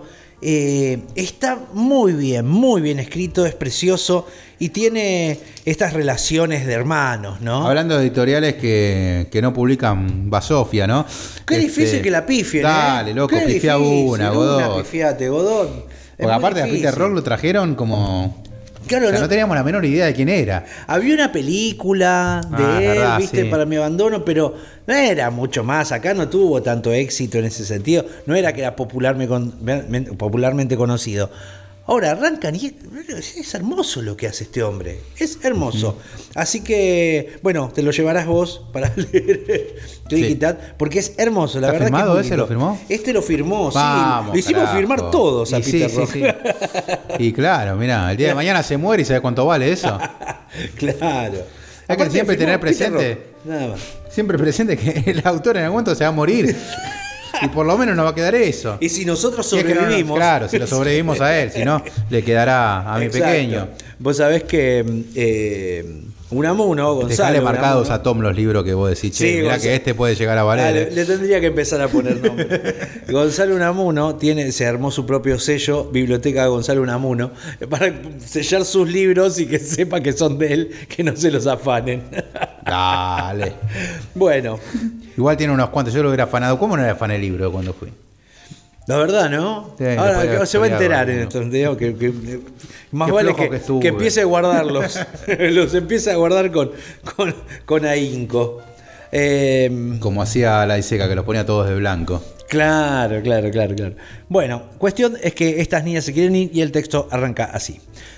Eh, está muy bien, muy bien escrito, es precioso y tiene estas relaciones de hermanos, ¿no? Hablando de editoriales que, que no publican basofia, ¿no? Qué Este, difícil que la pifien, Dale, ¿eh? loco, Qué pifia difícil, una, Godot. Una, pifiate, Godot. Es Porque muy aparte a difícil. Peter Rock lo trajeron como... Claro, o sea, no- no teníamos la menor idea de quién era. Había una película de Ah, él, verdad, viste, sí. para mi abandono, pero no era mucho más. Acá no tuvo tanto éxito en ese sentido. No era que era popularme con- popularmente conocido. Ahora arrancan y es, es hermoso lo que hace este hombre. Es hermoso. Así que, bueno, te lo llevarás vos para leer Cliquitat, porque es hermoso. La ¿Está verdad firmado que es muy ese? ¿Lo lindo. firmó? Este lo firmó, Vamos, sí. Lo hicimos carajo. firmar todos a Y sí, Peter sí, Rock. sí. Y claro, mirá, el día de mañana se muere y ¿sabes cuánto vale eso? Claro. Hay que siempre tener presente. Rock, nada más. Siempre presente que el autor en algún momento se va a morir. Y por lo menos no va a quedar eso. Y si nosotros Si es que no nos- sobrevivimos. claro, si lo sobrevivimos a él, si no, le quedará a mi Exacto. pequeño. Vos sabés que eh, Unamuno, Gonzalo. Dejale marcados Unamuno- a Tom los libros que vos decís, che, Sí, mirá Gonzalo- que este puede llegar a valer. Ah, eh. le, le tendría que empezar a poner nombre. Gonzalo Unamuno tiene, se armó su propio sello, Biblioteca de Gonzalo Unamuno, para sellar sus libros y que sepa que son de él, que no se los afanen. Dale. Bueno, Igual tiene unos cuantos, yo lo hubiera afanado. ¿Cómo no era fan el libro cuando fui? la verdad, ¿no? Sí, Ahora lo podía que se va a estudiar, enterar en ¿no? estos videos que, que- que- más Qué vale flojo que, que estuve. que empiece a guardarlos. Los empiece a guardar con, con, con ahínco. Eh, Como hacía la Iseca, que los ponía todos de blanco. Claro, claro, claro, claro. Bueno, cuestión es que estas niñas se quieren ir y el texto arranca así.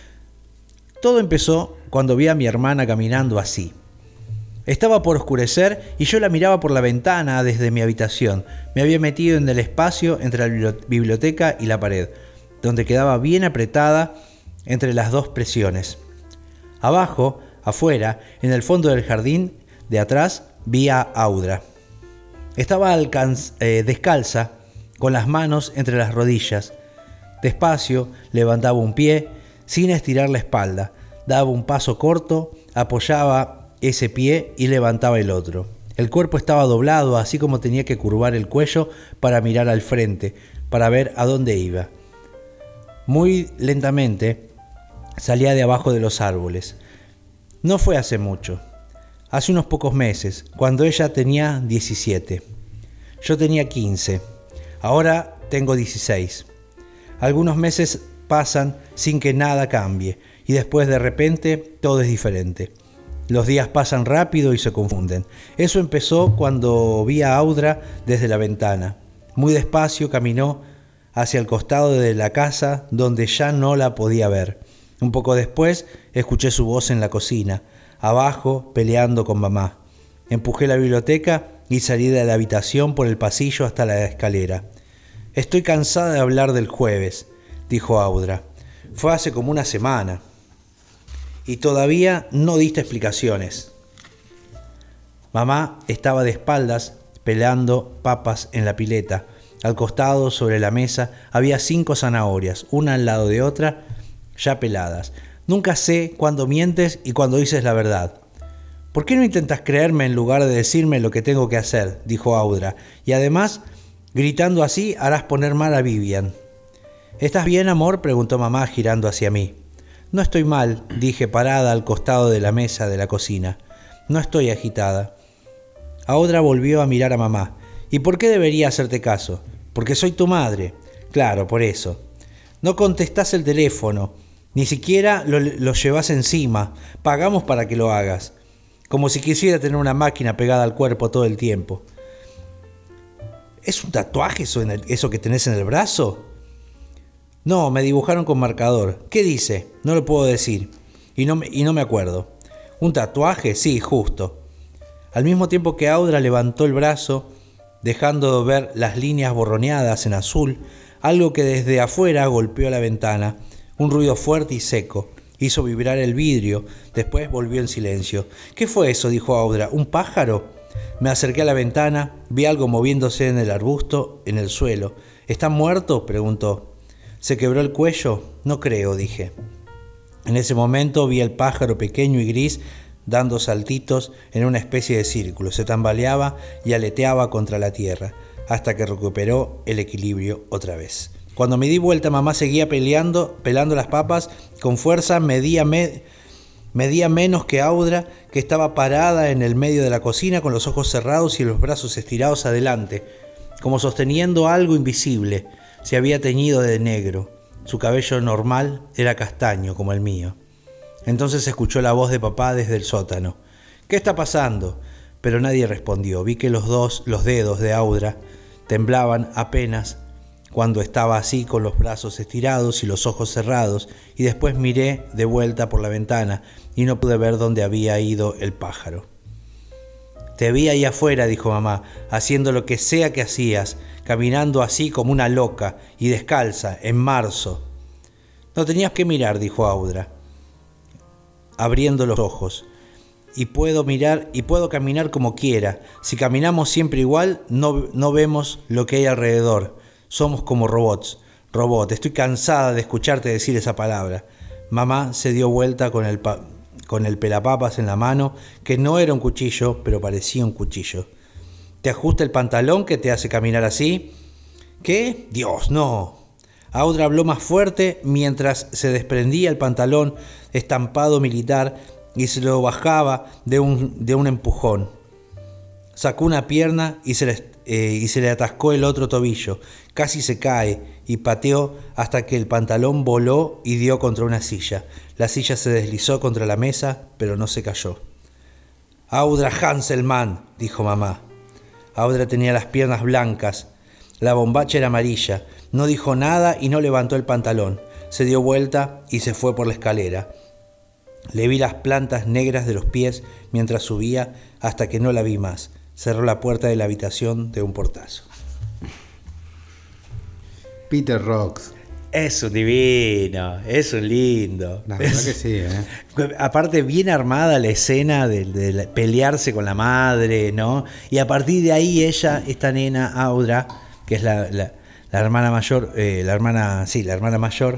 Todo empezó cuando vi a mi hermana caminando así. Estaba por oscurecer y yo la miraba por la ventana desde mi habitación. Me había metido en el espacio entre la bibli- biblioteca y la pared, donde quedaba bien apretada entre las dos presiones. Abajo, afuera, en el fondo del jardín de atrás, vi a Audra. Estaba alcanz- eh, descalza, con las manos entre las rodillas. Despacio, levantaba un pie, sin estirar la espalda. Daba un paso corto, apoyaba ese pie y levantaba el otro. El cuerpo estaba doblado, así como tenía que curvar el cuello para mirar al frente, para ver a dónde iba. Muy lentamente salía de abajo de los árboles. No fue hace mucho. Hace unos pocos meses, cuando ella tenía diecisiete. Yo tenía quince. Ahora tengo dieciséis. Algunos meses pasan sin que nada cambie y después de repente todo es diferente. Los días pasan rápido y se confunden. Eso empezó cuando vi a Audra desde la ventana. Muy despacio caminó hacia el costado de la casa donde ya no la podía ver. Un poco después escuché su voz en la cocina, abajo peleando con mamá. Empujé la biblioteca y salí de la habitación por el pasillo hasta la escalera. Estoy cansada de hablar del jueves, dijo Audra. Fue hace como una semana. Y todavía no diste explicaciones. Mamá estaba de espaldas pelando papas en la pileta. Al costado, sobre la mesa, había cinco zanahorias, una al lado de otra, ya peladas. Nunca sé cuándo mientes y cuándo dices la verdad. ¿Por qué no intentas creerme en lugar de decirme lo que tengo que hacer?, dijo Audra. Y además, gritando así, harás poner mal a Vivian. ¿Estás bien, amor?, preguntó mamá girando hacia mí. No estoy mal, dije parada al costado de la mesa de la cocina. No estoy agitada. Audra volvió a mirar a mamá. ¿Y por qué debería hacerte caso? Porque soy tu madre. Claro, por eso. No contestás el teléfono. Ni siquiera lo, lo llevas encima. Pagamos para que lo hagas. Como si quisiera tener una máquina pegada al cuerpo todo el tiempo. ¿Es un tatuaje eso, en el, eso que tenés en el brazo? No, me dibujaron con marcador. ¿Qué dice? No lo puedo decir. Y no, me, y no me acuerdo. ¿Un tatuaje? Sí, justo. Al mismo tiempo que Audra levantó el brazo, dejando ver las líneas borroneadas en azul, algo que desde afuera golpeó la ventana. Un ruido fuerte y seco. Hizo vibrar el vidrio. Después volvió en silencio. ¿Qué fue eso?, dijo Audra. ¿Un pájaro? Me acerqué a la ventana. Vi algo moviéndose en el arbusto, en el suelo. ¿Está muerto?, preguntó. ¿Se quebró el cuello? No creo, dije. En ese momento vi el pájaro pequeño y gris dando saltitos en una especie de círculo. Se tambaleaba y aleteaba contra la tierra hasta que recuperó el equilibrio otra vez. Cuando me di vuelta, mamá seguía peleando, pelando las papas con fuerza, medía, me, medía menos que Audra, que estaba parada en el medio de la cocina con los ojos cerrados y los brazos estirados adelante, como sosteniendo algo invisible. Se había teñido de negro. Su cabello normal era castaño, como el mío. Entonces escuchó la voz de papá desde el sótano. ¿Qué está pasando? Pero nadie respondió. Vi que los dos, los dedos de Audra temblaban apenas cuando estaba así con los brazos estirados y los ojos cerrados, y después miré de vuelta por la ventana y no pude ver dónde había ido el pájaro. Te vi ahí afuera, dijo mamá, haciendo lo que sea que hacías, caminando así como una loca y descalza, en marzo. No tenías que mirar, dijo Audra, abriendo los ojos. Y puedo mirar y puedo caminar como quiera. Si caminamos siempre igual, no, no vemos lo que hay alrededor. Somos como robots. Robot, estoy cansada de escucharte decir esa palabra. Mamá se dio vuelta con el, pa- con el pelapapas en la mano, que no era un cuchillo, pero parecía un cuchillo. ¿Te ajusta el pantalón que te hace caminar así? ¿Qué? Dios, no. Audra habló más fuerte mientras se desprendía el pantalón estampado militar y se lo bajaba de un, de un empujón. Sacó una pierna y se, le, eh, y se le atascó el otro tobillo. Casi se cae y pateó hasta que el pantalón voló y dio contra una silla. La silla se deslizó contra la mesa, pero no se cayó. Audra Hanselmann, dijo mamá. Audra tenía las piernas blancas. La bombacha era amarilla. No dijo nada y no levantó el pantalón. Se dio vuelta y se fue por la escalera. Le vi las plantas negras de los pies mientras subía hasta que no la vi más. Cerró la puerta de la habitación de un portazo. Peter Rocks. Es un divino, es un lindo. La verdad que sí, ¿eh? Aparte, bien armada la escena de, de pelearse con la madre, ¿no? Y a partir de ahí ella, esta nena, Audra, que es la, la, la hermana mayor, eh, la hermana, sí, la hermana mayor,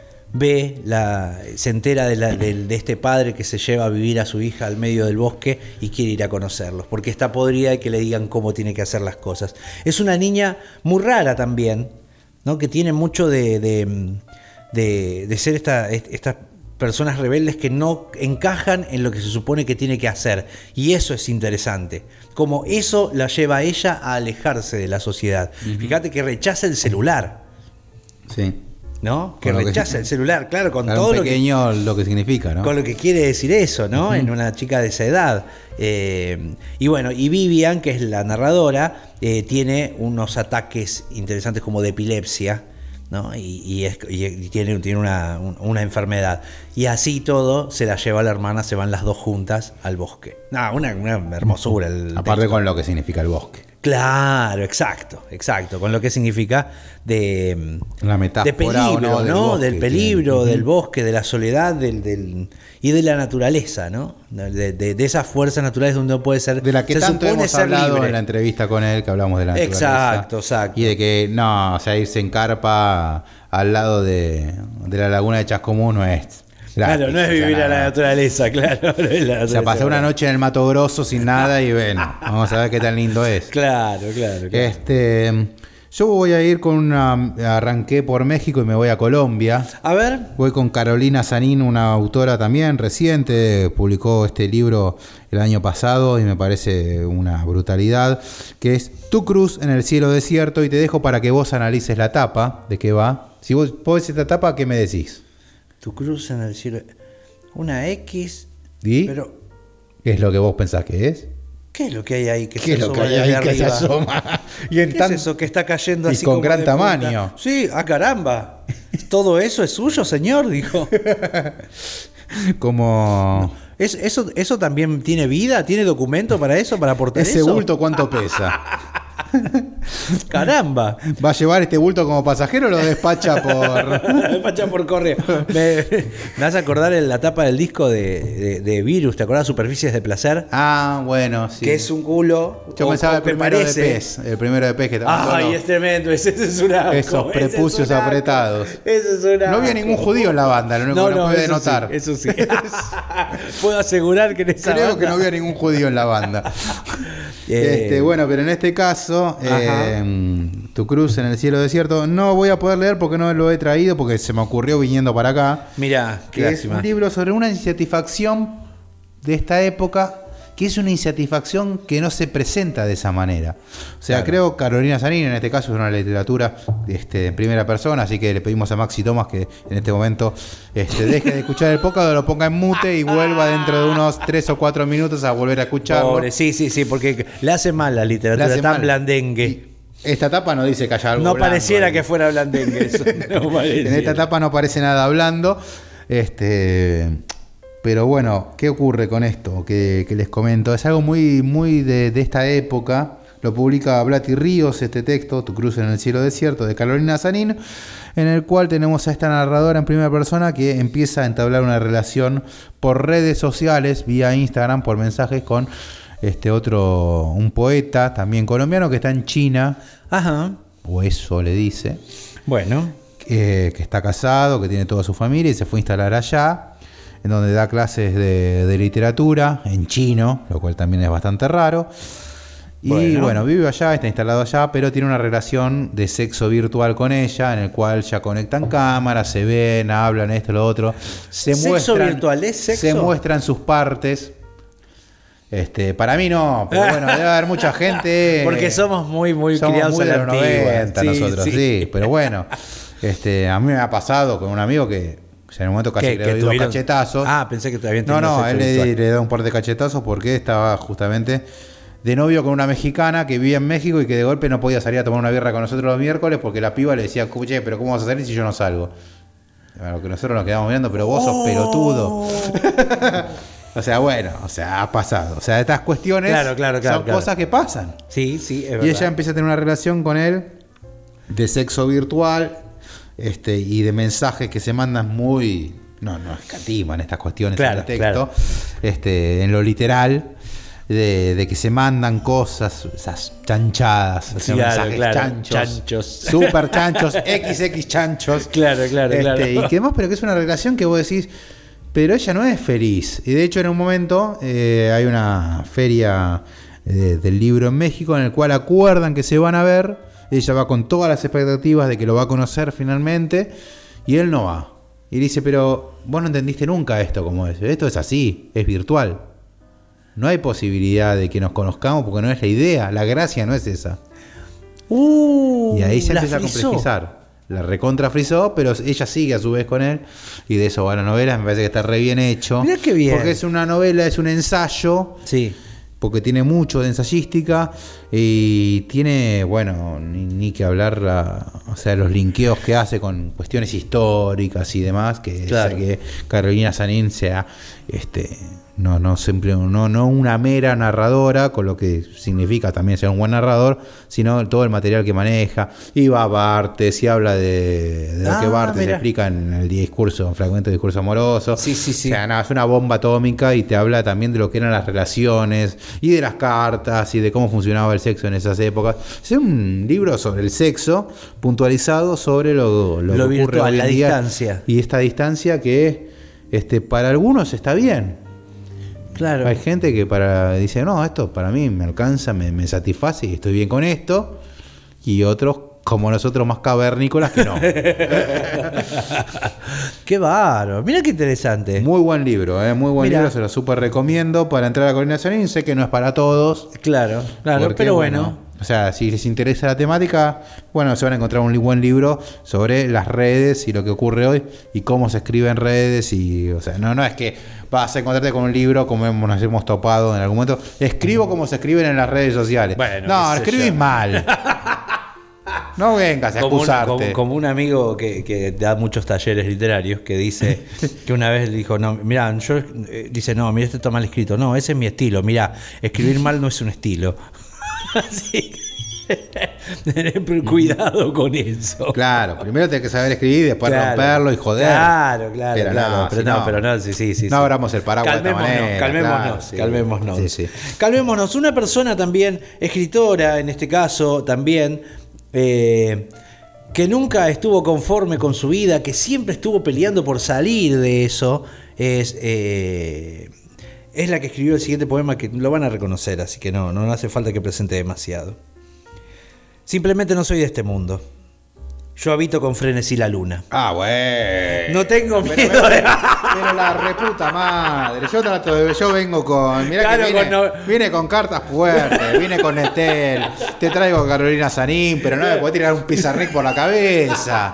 ve, la, se entera de, la, de, de este padre que se lleva a vivir a su hija al medio del bosque y quiere ir a conocerlos, porque está podrida de que le digan cómo tiene que hacer las cosas. Es una niña muy rara también, ¿no? Que tiene mucho de, de, de, de ser esta, estas personas rebeldes que no encajan en lo que se supone que tiene que hacer. Y eso es interesante. Como eso la lleva a ella a alejarse de la sociedad. Uh-huh. Fíjate que rechaza el celular. Sí. ¿No? Que rechaza que, el celular, claro, con todo lo pequeño que, lo que significa, ¿no? Con lo que quiere decir eso, ¿no? Uh-huh. En una chica de esa edad. Eh, y bueno, y Vivian, que es la narradora, eh, tiene unos ataques interesantes como de epilepsia, ¿no? Y, y, es, y tiene, tiene una, una enfermedad. Y así todo se la lleva a la hermana, se van las dos juntas al bosque. No, una, una hermosura. El Aparte texto. Con lo que significa el bosque. Claro, exacto, exacto, con lo que significa de, la metáfora, de peligro, ¿no? Del, ¿no? bosque, del peligro, sí. del bosque, de la soledad del, del, y de la naturaleza, ¿no? De, de, de esas fuerzas naturales donde uno puede ser, de la que se tanto hemos hablado libre. En la entrevista con él, que hablamos de la naturaleza. Exacto, exacto. Y de que, no, o sea, irse en carpa al lado de, de la laguna de Chascomús no es... Gratis, claro, no es vivir a la naturaleza, claro. No es la naturaleza. O sea, pasé una noche en el Mato Grosso sin nada y bueno, vamos a ver qué tan lindo es. Claro, claro, claro. Este, yo voy a ir con una... Arranqué por México y me voy a Colombia. A ver. Voy con Carolina Sanín, una autora también reciente, publicó este libro el año pasado y me parece una brutalidad, que es Tu cruz en el cielo desierto, y te dejo para que vos analices la tapa, de qué va. Si vos ves esta tapa, ¿qué me decís? Tu cruz en el cielo. Una X. ¿Y? Pero, ¿qué es lo que vos pensás que es? ¿qué es lo que hay ahí que ¿Qué se es lo que hay ahí que se asoma? Y en ¿Qué tan... es eso que está cayendo y así con como gran de tamaño? Punta? Sí, ah, caramba. ¿Todo eso es suyo, señor? Dijo. Como... No. ¿Es, eso, ¿Eso también tiene vida? ¿Tiene documento para eso? ¿Para aportar ese eso? bulto cuánto pesa? Caramba. ¿Va a llevar este bulto como pasajero o lo despacha por...? Lo despacha por correo. Me, me vas a acordar en la tapa del disco de, de, de Virus, ¿te acordás? Superficies de placer. Ah, bueno, sí. Que es un culo. Yo o, pensaba o el primero de pez. El primero de pez que estaba. Ay, es tremendo. Ese, ese es un asco. Esos prepucios es un apretados. Ese es un asco. No había ningún judío en la banda, lo único no, que no, no puede eso notar. Sí, eso sí. Puedo asegurar que en esa Creo banda... que no había ningún judío en la banda. este, bueno, pero en este caso, eh, Tu cruz en el cielo desierto. No voy a poder leer porque no lo he traído, porque se me ocurrió viniendo para acá. Mirá, qué que lástima. Es un libro sobre una insatisfacción de esta época, que es una insatisfacción que no se presenta de esa manera. O sea, Claro. creo Carolina Sanín, en este caso, es una literatura este, en primera persona, así que le pedimos a Maxi Tomás que en este momento este, deje de escuchar el podcast, lo ponga en mute y vuelva dentro de unos tres o cuatro minutos a volver a escucharlo. Pobre, sí, sí, sí, porque le hace mal la literatura Le hace tan mal. blandengue. Y esta tapa no dice que haya algo No blando pareciera ahí. que fuera blandengue eso. No En pareciera. esta etapa no parece nada hablando. Este, pero bueno, ¿qué ocurre con esto que, que les comento? Es algo muy, muy de, de esta época. Lo publica Blati Ríos, este texto, Tu cruz en el cielo desierto, de Carolina Sanín, en el cual tenemos a esta narradora en primera persona que empieza a entablar una relación por redes sociales, vía Instagram, por mensajes con este otro, un poeta también colombiano que está en China, Ajá. o eso le dice. Bueno. Eh, que está casado, que tiene toda su familia y se fue a instalar allá, en donde da clases de, de literatura en chino, lo cual también es bastante raro. Y Bueno. bueno. vive allá, está instalado allá, pero tiene una relación de sexo virtual con ella, en el cual ya conectan cámaras, se ven, hablan esto, lo otro. Se ¿Sexo muestran, virtual es sexo? Se muestran sus partes. Este, para mí no, pero bueno, debe haber mucha gente. Porque somos muy, muy Somos criados muy a de la los antigua. noventa Sí, nosotros, sí. sí. Pero bueno, este, a mí me ha pasado con un amigo que o sea, en un momento casi ¿Qué? le ¿Que doy dos tuvieron- cachetazos. Ah, pensé que te habían No, tenido no, sexo él le, virtual. le da un par de cachetazos porque estaba justamente de novio con una mexicana que vivía en México y que de golpe no podía salir a tomar una birra con nosotros los miércoles porque la piba le decía, escuche, pero ¿cómo vas a salir si yo no salgo? A lo que nosotros nos quedamos mirando, pero vos sos Oh. pelotudo. O sea, bueno, o sea, ha pasado. O sea, estas cuestiones Claro, claro, claro, son claro. cosas que pasan. Sí, sí, es Y verdad. ella empieza a tener una relación con él de sexo virtual este, y de mensajes que se mandan muy... No, no escatiman estas cuestiones Claro, en el texto. claro. Este, en lo literal, de, de que se mandan cosas, esas chanchadas, o sea, Claro, mensajes claro, chanchos, chanchos. super chanchos, equis equis chanchos. Claro, claro, Este, claro. Y que demás, pero que es una relación que vos decís, pero ella no es feliz. Y de hecho, en un momento eh, hay una feria eh, del libro en México en el cual acuerdan que se van a ver. Ella va con todas las expectativas de que lo va a conocer finalmente y él no va. Y dice, pero vos no entendiste nunca esto como es. Esto es así, es virtual. No hay posibilidad de que nos conozcamos porque no es la idea. La gracia no es esa. Uh, Y ahí se la empieza frizó. a complejizar. La recontra frizó, pero ella sigue a su vez con él. Y de eso va la novela. Me parece que está re bien hecho. Mirá qué bien. Porque es una novela, es un ensayo. Sí. Porque tiene mucho de ensayística. Y tiene, bueno, ni, ni que hablar, la, o sea, los linkeos que hace con cuestiones históricas y demás. Que Claro. hace que Carolina Sanín sea este. No, no siempre, no, no una mera narradora, con lo que significa también ser un buen narrador, sino todo el material que maneja. Y va a Barthes y habla de, de lo Ah, que Barthes mira. explica en el discurso, en fragmento de discurso amoroso. Sí, sí, sí. O sea, no, es una bomba atómica y te habla también de lo que eran las relaciones y de las cartas y de cómo funcionaba el sexo en esas épocas. Es un libro sobre el sexo, puntualizado sobre lo, lo, Lo que ocurre virtual, hoy en la día. distancia. Y esta distancia que este, para algunos está bien. Claro. Hay gente que para dice, no, esto para mí me alcanza, me, me satisface y estoy bien con esto. Y otros, como nosotros, más cavernícolas que no. Qué bárbaro. Mira qué interesante. Muy buen libro, ¿eh? Muy buen Mirá. libro, se lo súper recomiendo para entrar a Carolina Sanín. Sé que no es para todos. Claro, claro, porque, pero bueno. O sea, si les interesa la temática, bueno, se van a encontrar un li- buen libro sobre las redes y lo que ocurre hoy y cómo se escribe en redes. Y, o sea, no, no es que vas a encontrarte con un libro como hemos, nos hemos topado en algún momento. Escribo como se escriben en las redes sociales. Bueno, no, qué sé escribís yo. mal. No vengas a Como un, excusarte. como, como un amigo que, que da muchos talleres literarios que dice que una vez le dijo, no, mira, yo eh, dice, no, mira, este está mal escrito. No, ese es mi estilo. Mira, escribir mal no es un estilo. Así que tener cuidado con eso. Claro, primero tenés que saber escribir y después Claro. romperlo y joder. Claro, claro, Pero claro. no, pero si no, no, pero no, sí, sí, sí. no sí. abramos el paraguas de esta Calmémonos, manera, calmémonos, claro, sí. calmémonos. Sí, sí. Calmémonos. Una persona también, escritora en este caso, también, eh, que nunca estuvo conforme con su vida, que siempre estuvo peleando por salir de eso, es... eh, es la que escribió el siguiente poema, que lo van a reconocer, así que no, no hace falta que presente demasiado. Simplemente no soy de este mundo. Yo habito con frenesí la luna. Ah, bueno. No tengo Pero, miedo pero, de... pero la reputa madre. Yo trato de. Yo vengo con. Mirá Claro, que viene, con no- viene con cartas fuertes. Vine con Estel. Te traigo Carolina Sanín, pero no me podés tirar un pizarric por la cabeza.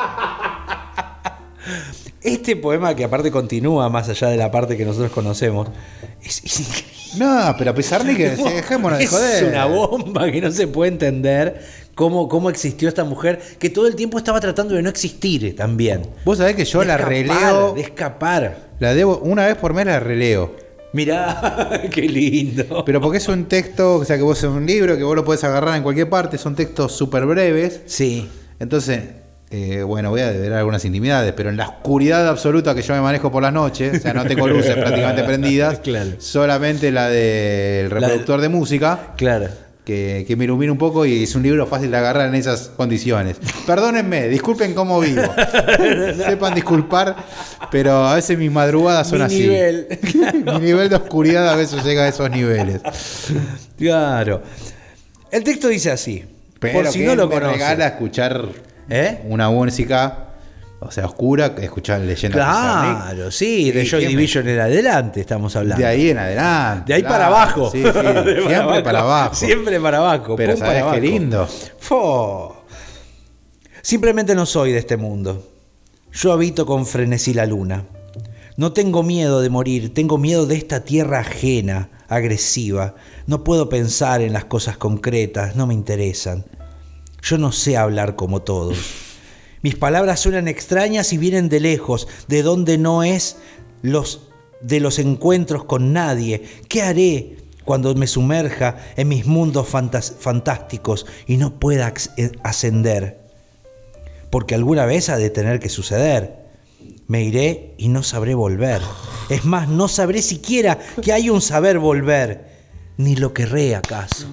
Este poema, que aparte continúa más allá de la parte que nosotros conocemos, es, es increíble. No, pero Pizarnik, dejémonos de joder. Es una bomba que no se puede entender cómo, cómo existió esta mujer que todo el tiempo estaba tratando de no existir también. Vos sabés que yo De la escapar, releo. De escapar. La debo. Una vez por mes la releo. Mirá, qué lindo. Pero porque es un texto, o sea, que vos es un libro que vos lo podés agarrar en cualquier parte, son textos súper breves. Sí. Entonces, eh, bueno, voy a develar algunas intimidades, pero en la oscuridad absoluta que yo me manejo por las noches, o sea, no tengo luces prácticamente prendidas, Claro. solamente la del reproductor de música, Claro. que, que me ilumina un poco y es un libro fácil de agarrar en esas condiciones. Perdónenme, disculpen cómo vivo. Sepan disculpar, pero a veces mis madrugadas son Mi así. nivel. Mi nivel de oscuridad a veces llega a esos niveles. Claro. El texto dice así. Pero por si que no lo me conoces. regala escuchar ¿Eh? una música, o sea, oscura, escuchar leyendas de Pizarnik. Claro, sí, de ¿Y Joy qué me- Division en adelante estamos hablando. De ahí en adelante. De ahí claro. para abajo. Sí, sí, De siempre para para abajo. Siempre para abajo. Pero pum, ¿sabés para qué abajo. lindo? Fo. Simplemente no soy de este mundo. Yo habito con frenesí la luna. No tengo miedo de morir, tengo miedo de esta tierra ajena, agresiva. No puedo pensar en las cosas concretas, no me interesan. Yo no sé hablar como todos. Mis palabras suenan extrañas y vienen de lejos, de donde no es los de los encuentros con nadie. ¿Qué haré cuando me sumerja en mis mundos fantas- fantásticos y no pueda ac- ascender? Porque alguna vez ha de tener que suceder. Me iré y no sabré volver. Es más, no sabré siquiera que hay un saber volver. Ni lo querré acaso.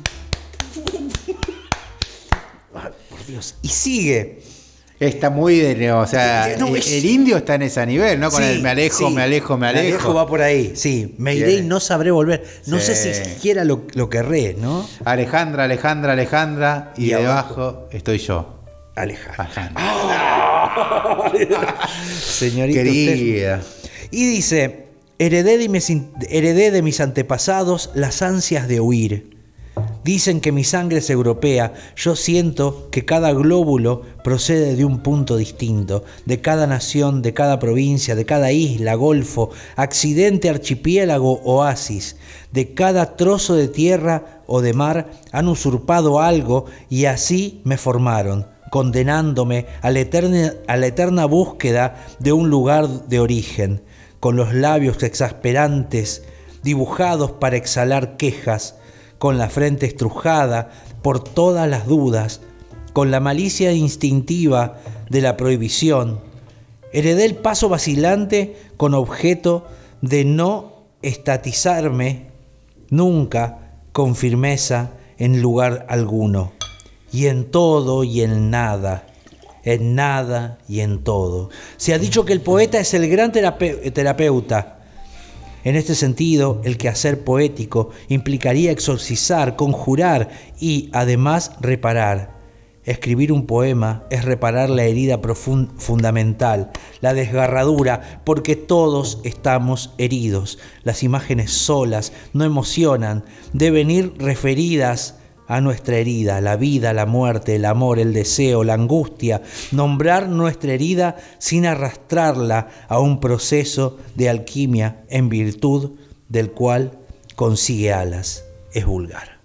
Ay, por Dios. Y sigue. Está muy de. O sea, No, el, es- el indio está en ese nivel, ¿no? Con Sí, el me alejo, sí. me alejo, me alejo. Me alejo va por ahí, sí. Me iré Bien. y no sabré volver. No Sí. sé si siquiera lo, lo querré, ¿no? Alejandra, Alejandra, Alejandra. Y, Y debajo abajo. estoy yo. Alejandro. Alejandra. Señorita, usted- Querida. Y dice, heredé de, mis, heredé de mis antepasados las ansias de huir. Dicen que mi sangre es europea. Yo siento que cada glóbulo procede de un punto distinto, de cada nación, de cada provincia, de cada isla, golfo, accidente, archipiélago, oasis. De cada trozo de tierra o de mar han usurpado algo y así me formaron, condenándome a la eterna, a la eterna búsqueda de un lugar de origen, con los labios exasperantes dibujados para exhalar quejas, con la frente estrujada por todas las dudas, con la malicia instintiva de la prohibición. Heredé el paso vacilante con objeto de no estatizarme nunca con firmeza en lugar alguno, y en todo y en nada, en nada y en todo. Se ha dicho que el poeta es el gran terape- terapeuta. En este sentido, el quehacer poético implicaría exorcizar, conjurar y, además, reparar. Escribir un poema es reparar la herida profund- fundamental, la desgarradura, porque todos estamos heridos. Las imágenes solas no emocionan, deben ir referidas a nuestra herida, la vida, la muerte, el amor, el deseo, la angustia, nombrar nuestra herida sin arrastrarla a un proceso de alquimia en virtud del cual consigue alas. Es vulgar.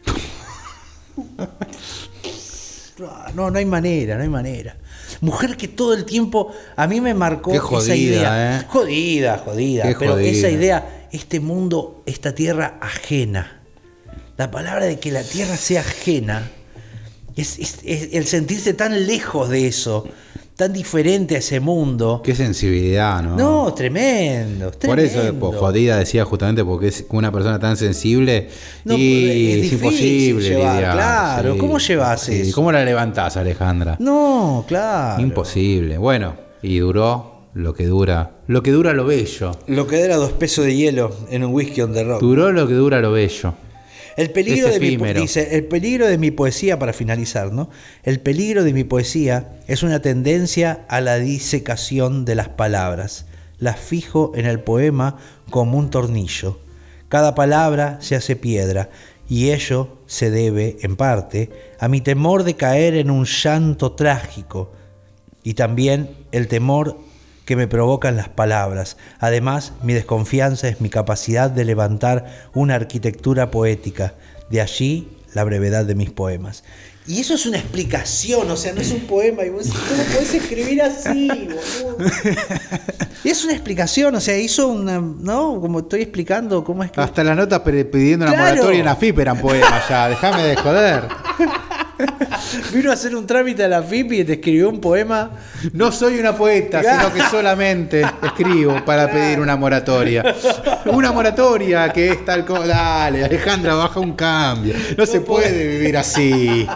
No, no hay manera, no hay manera. Mujer que todo el tiempo a mí me marcó Qué esa jodida, idea. ¿eh? Jodida, jodida. Qué pero jodida. esa idea, este mundo, esta tierra ajena. La palabra de que la tierra sea ajena es, es- es el sentirse tan lejos de eso, tan diferente a ese mundo. Qué sensibilidad, ¿no? No, tremendo, Por eso, tremendo. pues, jodida decía justamente porque es una persona tan sensible No, y es es, difícil imposible llevar, lidiar, claro. ¿Cómo llevas sí. eso? ¿Cómo la levantás, Alejandra? No, claro. Imposible. Bueno, y duró lo que dura, lo que dura lo bello. Lo que era dos pesos de hielo en un whisky on the rock. Duró lo que dura lo bello. El peligro, es de mi, efímero. dice, el peligro de mi poesía, para finalizar, ¿no? El peligro de mi poesía es una tendencia a la disecación de las palabras. Las fijo en el poema como un tornillo. Cada palabra se hace piedra, y ello se debe, en parte, a mi temor de caer en un llanto trágico, y también el temor que me provocan las palabras. Además, mi desconfianza es mi capacidad de levantar una arquitectura poética. De allí la brevedad de mis poemas. Y eso es una explicación, o sea, no es un poema. Y vos decís, ¿cómo podés escribir así, boludo? Y es una explicación, o sea, hizo una, ¿no? Como estoy explicando cómo es que... Hasta las notas pidiendo una ¡Claro! moratoria en la F I P eran poemas ya, déjame de joder. Vino a hacer un trámite a la F I P y te escribió un poema. No soy una poeta, sino que solamente escribo para pedir una moratoria. Una moratoria que es tal cosa. Dale, Alejandra, baja un cambio. No, no se puede. puede vivir así.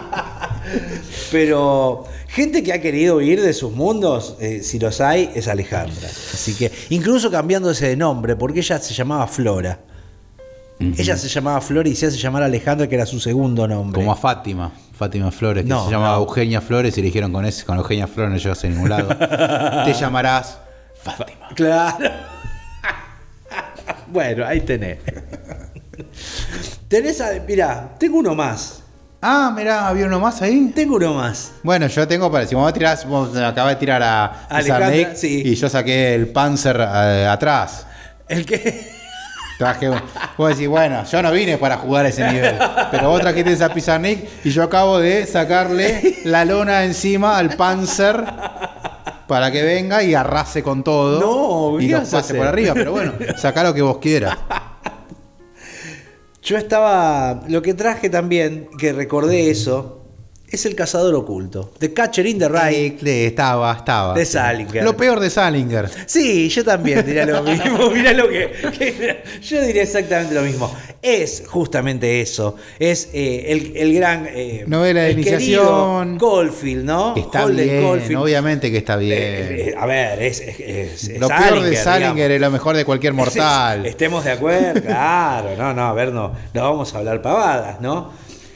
Pero gente que ha querido huir de sus mundos, eh, si los hay, es Alejandra. Así que, incluso cambiándose de nombre, porque ella se llamaba Flora. Uh-huh. Ella se llamaba Flora y se hace llamar Alejandra, que era su segundo nombre. Como a Fátima. Fátima Flores, que no, se llamaba no. Eugenia Flores y eligieron con ese, con Eugenia Flores no llegas a ningún lado. Te llamarás Fátima. Claro. Bueno, ahí tenés. Tenés, a, mirá, tengo uno más. Ah, mirá, ¿había uno más ahí? Tengo uno más. Bueno, yo tengo para si vos tirás, vos acabás de tirar a Alejandra, sí. Y yo saqué el Panzer eh, atrás. ¿El qué? Traje, vos decís, bueno, yo no vine para jugar a ese nivel, pero vos trajiste esa Pizarnik y yo acabo de sacarle la lona encima al Panzer para que venga y arrase con todo. No, y nos pase por arriba, pero bueno, sacá lo que vos quieras. Yo estaba, lo que traje también, que recordé eso, es El cazador oculto, The Catcher in the Rye. Eh, estaba, estaba. De Salinger. Lo peor de Salinger. Sí, yo también diría lo mismo. Mirá lo que, que. Yo diría exactamente lo mismo. Es justamente eso. Es eh, el, el gran. Eh, novela de el iniciación. Caulfield, ¿no? Está Holden bien, Caulfield. Obviamente que está bien. Eh, eh, a ver, es. es, es, es lo Salinger, peor de Salinger digamos. es lo mejor de cualquier mortal. Estemos de acuerdo, claro. No, no, a ver, no. No vamos a hablar pavadas, ¿no?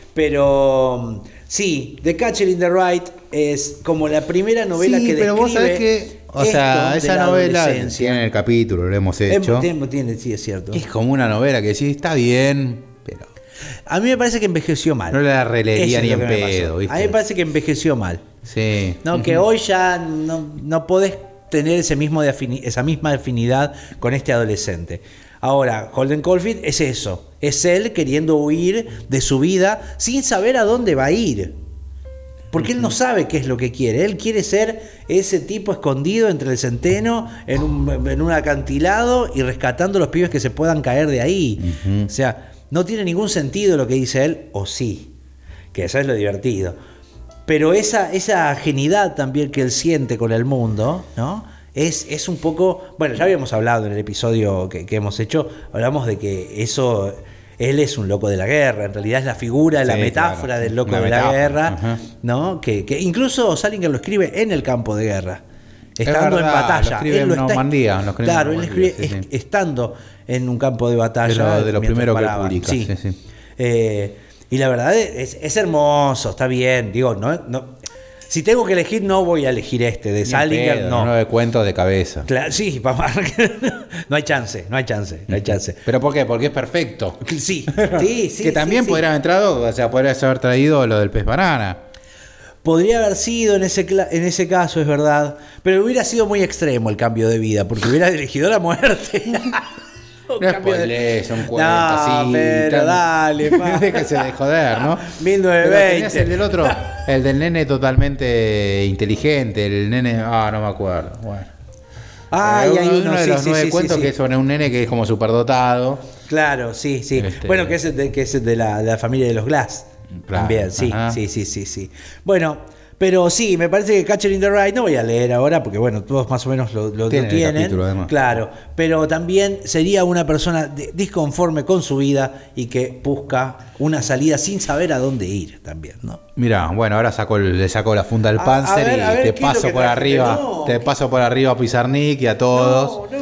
Pero. Sí, The Catcher in the Rye es como la primera novela sí, que pero describe vos sabés que, o sea, esa novela tiene el capítulo, lo hemos hecho. Tiene, tiene, sí, es cierto. Es como una novela que sí está bien, pero a mí me parece que envejeció mal. no la releería ni en en pedo, ¿viste? A mí me parece que envejeció mal. Sí. No, que hoy ya no, no podés tener ese mismo de afini- esa misma afinidad con este adolescente. Ahora, Holden Caulfield es eso, es él queriendo huir de su vida sin saber a dónde va a ir. Porque él no sabe qué es lo que quiere. Él quiere ser ese tipo escondido entre el centeno en un, en un acantilado y rescatando a los pibes que se puedan caer de ahí. Uh-huh. O sea, no tiene ningún sentido lo que dice él, o sí, que eso es lo divertido. Pero esa, esa ajenidad también que él siente con el mundo, ¿no? Es, es un poco... Bueno, ya habíamos hablado en el episodio que, que hemos hecho, hablamos de que eso... Él es un loco de la guerra, en realidad es la figura, sí, la metáfora claro, del loco de metáfora, la guerra, uh-huh. ¿no? Que, que incluso Salinger lo escribe en el campo de guerra, estando verdad, en batalla. Lo escribe él lo en está, Normandía. Lo escribe claro, en él escribe sí, sí. es, estando en un campo de batalla. De lo, de lo primero paraba. que publica. Sí. Sí, sí. Eh, y la verdad es, es hermoso, está bien. Digo, no, no, si tengo que elegir, no voy a elegir este de Salinger, pedo, no. Nueve cuentos de cabeza. Claro, sí, vamos. No hay chance, no hay chance, no hay chance. ¿Pero por qué? Porque es perfecto. Sí, sí, sí. que también sí, podrían sí. haber entrado, o sea, podrías haber traído lo del pez banana. Podría haber sido en ese, en ese caso, es verdad. Pero hubiera sido muy extremo el cambio de vida, porque hubiera elegido la muerte. No spoilers, son cuentos no, así. pero tan... dale, pa. Déjese de joder, ¿no? mil novecientos veinte. Pero tenías el del otro, el del nene totalmente inteligente, el nene, ah, no me acuerdo. Bueno. Ah, y hay uno, uno de sí, los sí, nueve sí, cuentos sí, que sí. es sobre un nene que es como superdotado. Claro, sí, sí. Este... Bueno, que es, de, que es de, la, de la familia de los Glass. Claro, también, sí, ajá. sí, sí, sí, sí. Bueno. Pero sí, me parece que Catcher in the Rye, no voy a leer ahora porque bueno, todos más o menos lo, lo, tienen. lo tienen. El capítulo, además. Claro, pero también sería una persona disconforme con su vida y que busca una salida sin saber a dónde ir también, ¿no? Mira, bueno, ahora saco, le saco la funda al A- Panzer a ver, a y ver, te ¿qué es lo paso que por trajiste? arriba, No. te paso por arriba a Pizarnik y a todos. No, no, ¿qué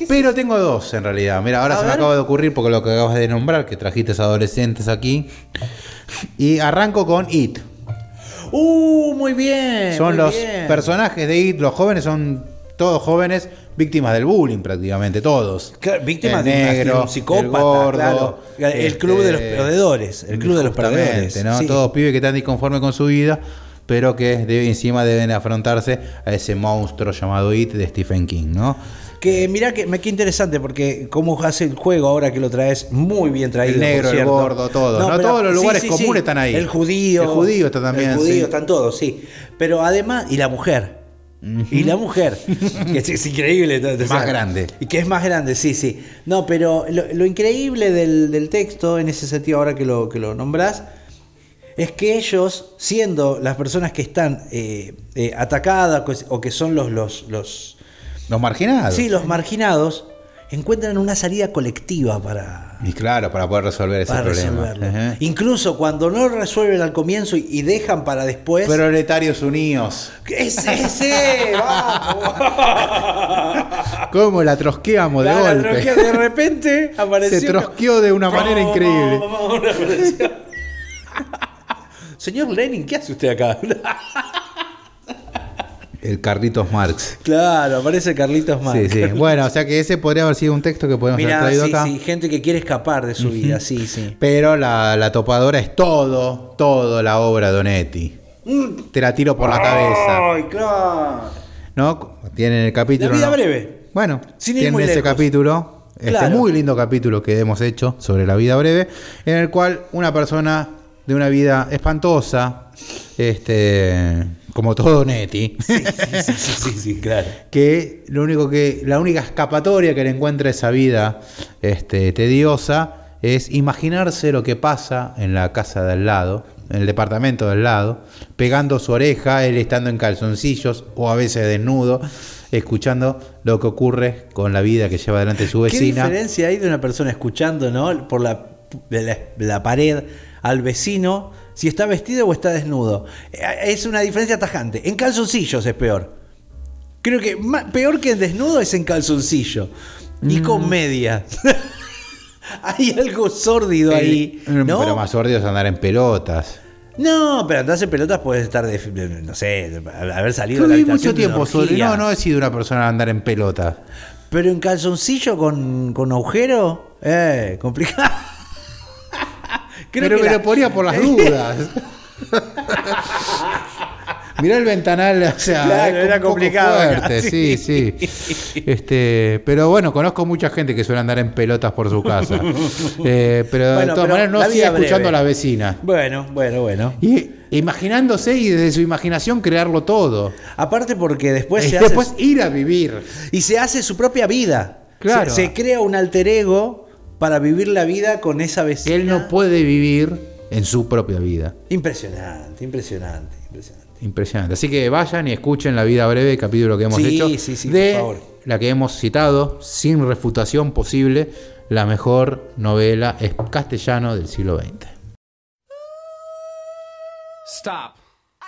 Pero tengo dos en realidad. Mira, ahora A se ver. me acaba de ocurrir porque lo que acabas de nombrar, que trajiste adolescentes aquí. Y arranco con It. Uh, muy bien. Son muy los bien. personajes de It, los jóvenes son todos jóvenes víctimas del bullying prácticamente, todos. Claro, víctimas El de un- negro, de un psicópata, el gordo, claro. El este, club de los perdedores, el club de los justamente, perdedores, ¿no? sí. Todos pibes que están disconformes con su vida, pero que de- encima deben afrontarse a ese monstruo llamado It de Stephen King, ¿no? Que mirá que me qué interesante porque cómo hace el juego ahora que lo traes muy bien traído. El negro, por el cierto. gordo, todo, ¿no? pero- Todos los sí, lugares sí, comunes sí. están ahí. El judío. El judío está también, El judío, sí. están todos, sí. Pero además, y la mujer. Y la mujer, que es, es increíble. o sea, Más grande. Y que es más grande, sí, sí. No, pero lo, lo increíble del, del texto, en ese sentido, ahora que lo, que lo nombrás, es que ellos, siendo las personas que están eh, eh, atacadas o que son los, los, los, Los marginados. sí, los marginados, encuentran una salida colectiva para, Y claro, para poder resolver ese para problema. resolverlo. Ajá. Incluso cuando no resuelven al comienzo y, y dejan para después. Proletarios unidos. ¡Ese, ese! ¡Vamos! ¿Cómo la trosqueamos de La- la golpe? trosquea, de repente apareció. Se trosqueó de una manera increíble. Señor Lenin, ¿qué hace usted acá? El Carlitos Marx. Claro, aparece Carlitos Marx. Sí, sí. Bueno, o sea que ese podría haber sido un texto que podemos Mirá, haber traído sí, acá. sí, gente que quiere escapar de su vida, sí, sí. Pero la, la topadora es todo, todo la obra de Onetti. Te la tiro por la cabeza. ¡Ay, claro! ¿No? Tienen el capítulo. La vida ¿no? breve. Bueno, Sin ir tienen muy ese lejos. capítulo, este Claro. muy lindo capítulo que hemos hecho sobre la vida breve, en el cual una persona de una vida espantosa, este, como todo Onetti, Sí, sí, sí, sí, sí, claro. que lo único que la única escapatoria que le encuentra a esa vida este, tediosa es imaginarse lo que pasa en la casa de al lado, en el departamento de al lado, pegando su oreja, él estando en calzoncillos o a veces desnudo, escuchando lo que ocurre con la vida que lleva adelante su ¿Qué vecina. diferencia hay de una persona escuchando, ¿no? Por la, de la, la pared al vecino, si está vestido o está desnudo? Eh, Es una diferencia tajante. En calzoncillos es peor. Creo que ma- peor que en desnudo es en calzoncillo. Y con media. Hay algo sórdido ahí. Eh, ¿no? Pero más sordio es andar en pelotas. No, pero andarse en pelotas puedes estar de, de- no sé, de haber salido Yo de la viví habitación mucho de una tiempo sobre. orgía. No, no he sido una persona a andar en pelotas. Pero en calzoncillo con, con agujero, eh, complicado. Creo Pero que me la- lo ponía por las dudas. Mirá el ventanal, o sea, Claro, es era un poco complicado acá, fuerte, sí, sí. Este, pero bueno, conozco mucha gente que suele andar en pelotas por su casa. Eh, pero Bueno, de todas pero maneras no la sigue vida escuchando breve. a la vecina. Bueno, bueno, bueno. Y imaginándose y desde su imaginación crearlo todo. Aparte porque después y se después hace ir a vivir. y se hace su propia vida. Claro. Se, se crea un alter ego para vivir la vida con esa vecina. Él no puede vivir en su propia vida. Impresionante, impresionante, impresionante. Impresionante. Así que vayan y escuchen La Vida Breve, capítulo que hemos Sí, hecho. sí, sí, de por favor. la que hemos citado, sin refutación posible, la mejor novela es castellano del siglo veinte. Stop.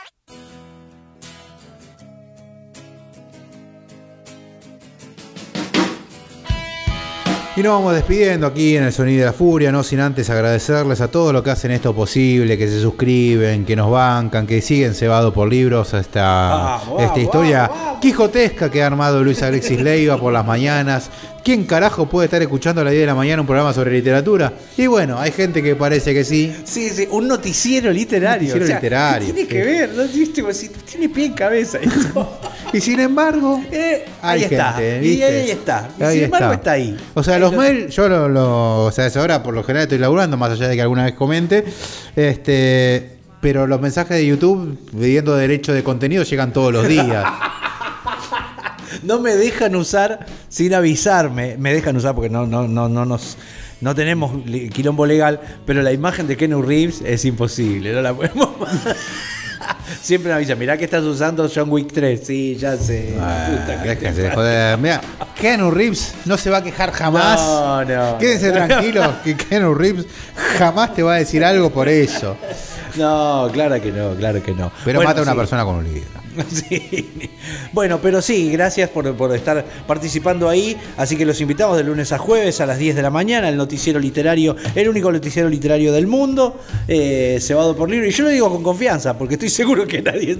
Y nos vamos despidiendo aquí en el Sonido de la Furia, no sin antes agradecerles a todos los que hacen esto posible, que se suscriben, que nos bancan, que siguen cebado por libros a esta, Vamos, esta vamos, historia vamos, vamos. quijotesca que ha armado Luis Alexis Leiva por las mañanas. ¿Quién carajo puede estar escuchando a las diez de la mañana un programa sobre literatura? Y bueno, hay gente que parece que sí. Sí, sí, un noticiero literario. Un noticiero literario, ¿qué tiene sí. que ver? ¿No? ¿Viste? Como si tiene pie en cabeza esto. Y sin embargo, Eh, hay ahí está. gente, Y ¿viste? ahí está. Y Ahí sin embargo está. está ahí. O sea, Ahí los lo- mails, yo lo, lo- o sea, a esa hora por lo general estoy laburando, más allá de que alguna vez comente, este, pero los mensajes de YouTube pidiendo derecho de contenido llegan todos los días. No me dejan usar sin avisarme. Me dejan usar porque no, no, no, no nos. No tenemos li- quilombo legal, pero la imagen de Keanu Reeves es imposible, no la podemos. Siempre me avisan, mirá que estás usando John Wick tres. Sí, ya sé. Puta que te Déjense de parió. joder. Mira, Keanu Reeves no se va a quejar jamás. No, no. Quédense tranquilos que Keanu Reeves jamás te va a decir algo por eso. No, claro que no, claro que no. Pero Bueno, mata a una sí. persona con un libro. Sí. Bueno, pero sí, gracias por, por estar participando ahí. Así que los invitamos de lunes a jueves a las diez de la mañana, el noticiero literario, el único noticiero literario del mundo, eh, cebado por libro. Y yo lo digo con confianza, porque estoy seguro que nadie...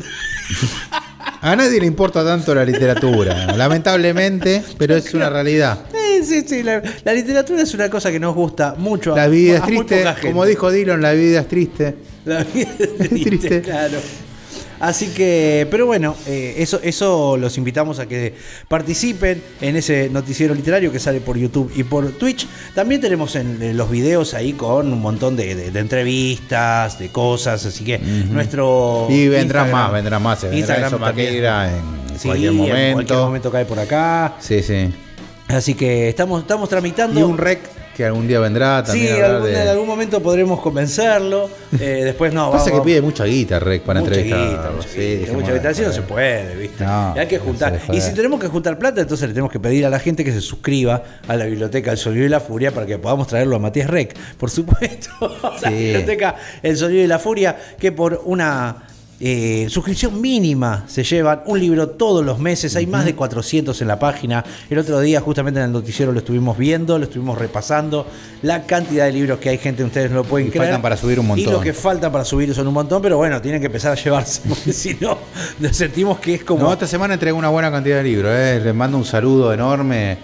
A nadie le importa tanto la literatura, lamentablemente, pero es una realidad. Sí, sí, sí. La, la literatura es una cosa que nos gusta mucho. La vida a, es a muy triste, poca gente. como dijo Dylan, la vida es triste. La vida es triste, Triste. claro. Así que, pero bueno, eh, eso, eso los invitamos a que participen en ese noticiero literario que sale por YouTube y por Twitch. También tenemos en, en los videos ahí con un montón de, de, de entrevistas, de cosas, así que uh-huh. nuestro y vendrá Instagram, más, vendrá más, vendrá Instagram eso Maqueira en sí, cualquier momento. En cualquier momento cae por acá. Sí, sí. Así que estamos, estamos tramitando. Y un rec que algún día vendrá también. Sí, a algún, de... en algún momento podremos convencerlo. Eh, después no. Pasa vamos, que pide mucha guita, Rec, para mucha entrevistar. Guita, mucha sí, guita, mucha guita. Así no se puede, ¿viste? No, y hay que juntar. Y si tenemos que juntar plata, entonces le tenemos que pedir a la gente que se suscriba a la biblioteca El Sonido y la Furia para que podamos traerlo a Matías Rec, por supuesto. La sí. biblioteca El Sonido y la Furia, que por una Eh, suscripción mínima se llevan un libro todos los meses. Hay uh-huh. más de cuatrocientos en la página. El otro día justamente en el noticiero lo estuvimos viendo, lo estuvimos repasando, la cantidad de libros que hay, gente, ustedes no lo pueden y creer. Faltan para subir un montón. Y lo que faltan para subir son un montón, pero bueno, tienen que empezar a llevarse, porque si no, sentimos que es como... No, esta semana entregué una buena cantidad de libros, eh. Les mando un saludo enorme.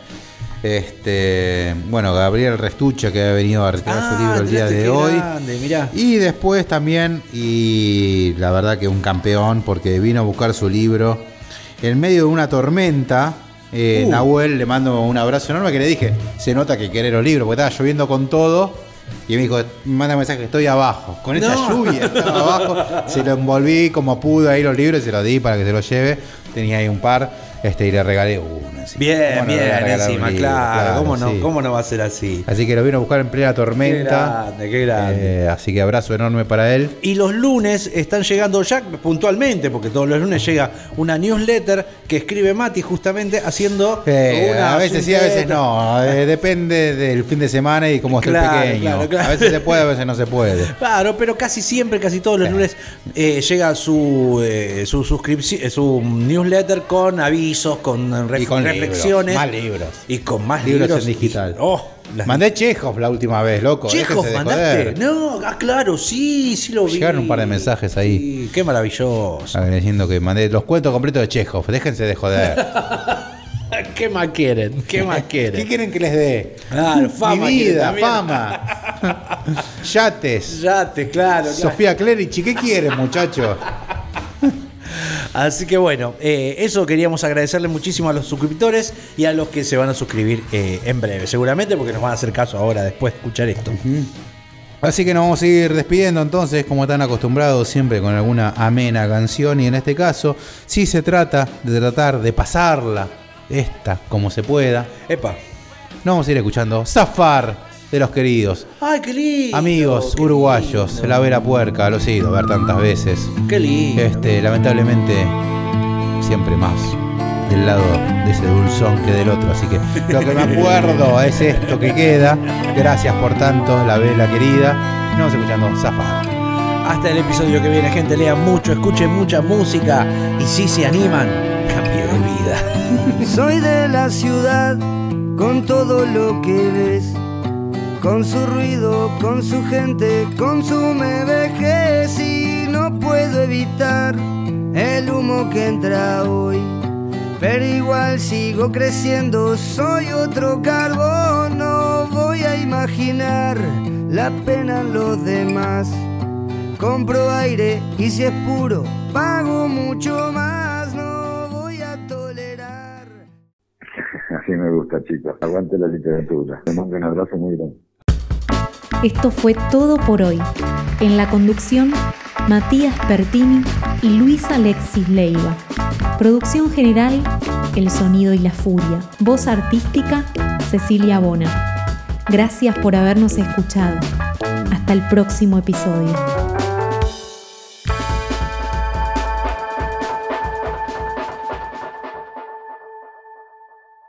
Este, bueno, Gabriel Restucha, que ha venido a retirar ah, su libro el día de hoy. Grande, mirá. Y después también, y la verdad que un campeón, porque vino a buscar su libro en medio de una tormenta. Eh, uh. Nahuel, le mando un abrazo enorme, que le dije, se nota que quiere los libros, porque estaba lloviendo con todo. Y me dijo, manda un mensaje que estoy abajo. Con esta no. lluvia estaba abajo. Se lo envolví como pude ahí los libros y se los di para que se los lleve. Tenía ahí un par. Este, y le regalé uno. Así. Bien, no bien, encima, libro, claro. claro ¿Cómo, no, sí. ¿Cómo no va a ser así? Así que lo vino a buscar en plena tormenta. Qué grande, qué grande. Eh, así que abrazo enorme para él. Y los lunes están llegando ya puntualmente, porque todos los lunes llega una newsletter que escribe Mati justamente haciendo eh, una a veces sí, a veces no. Eh, depende del fin de semana y cómo esté claro, el pequeño. Claro, claro. A veces se puede, a veces no se puede. Claro, pero casi siempre, casi todos los sí. lunes eh, llega su, eh, su suscripción, su newsletter con avisos, con y con reflexiones. Libros, más libros. Y con más libros. libros en digital. Y, oh, las... Mandé Chekhov la última vez, loco. ¿Chekhov mandaste? No, ah, claro, sí, sí lo vi. Llegaron un par de mensajes ahí. Sí, qué maravilloso. Diciendo que mandé los cuentos completos de Chekhov. Déjense de joder. ¿Qué más quieren? ¿Qué más quieren? ¿Qué quieren que les dé? Claro, fama. Mi vida, fama. Yates. Yates, claro. Sofía Clerici, ¿qué quieren, muchachos? Así que bueno, eh, eso queríamos agradecerle muchísimo a los suscriptores y a los que se van a suscribir eh, en breve, seguramente, porque nos van a hacer caso ahora después de escuchar esto. Uh-huh. Así que nos vamos a ir despidiendo entonces, como están acostumbrados siempre, con alguna amena canción. Y en este caso, sí se trata de tratar de pasarla, esta, como se pueda. Epa. Nos vamos a ir escuchando Zafar de Los Queridos. ¡Ay, qué lindo! Amigos qué uruguayos, lindo. La Vera Puerca, los he ido a ver tantas veces. ¡Qué lindo! Este, lamentablemente, siempre más del lado de ese dulzón que del otro. Así que lo que me acuerdo es esto que queda. Gracias por tanto, La Vela querida. Nos vamos escuchando Zafar. Hasta el episodio que viene, gente. Lean mucho, escuchen mucha música. Y si se animan, cambie de vida. Soy de la ciudad, con todo lo que ves. Con su ruido, con su gente, con su me vejez. Y no puedo evitar el humo que entra hoy. Pero igual sigo creciendo, soy otro carbón. No voy a imaginar la pena en los demás. Compro aire y si es puro, pago mucho más. No voy a tolerar. Así me gusta, chicos. Aguante la literatura. Te mando un abrazo muy grande. Esto fue todo por hoy. En la conducción, Matías Pertini y Luis Alexis Leiva. Producción general, El Sonido y la Furia. Voz artística, Cecilia Bona. Gracias por habernos escuchado. Hasta el próximo episodio.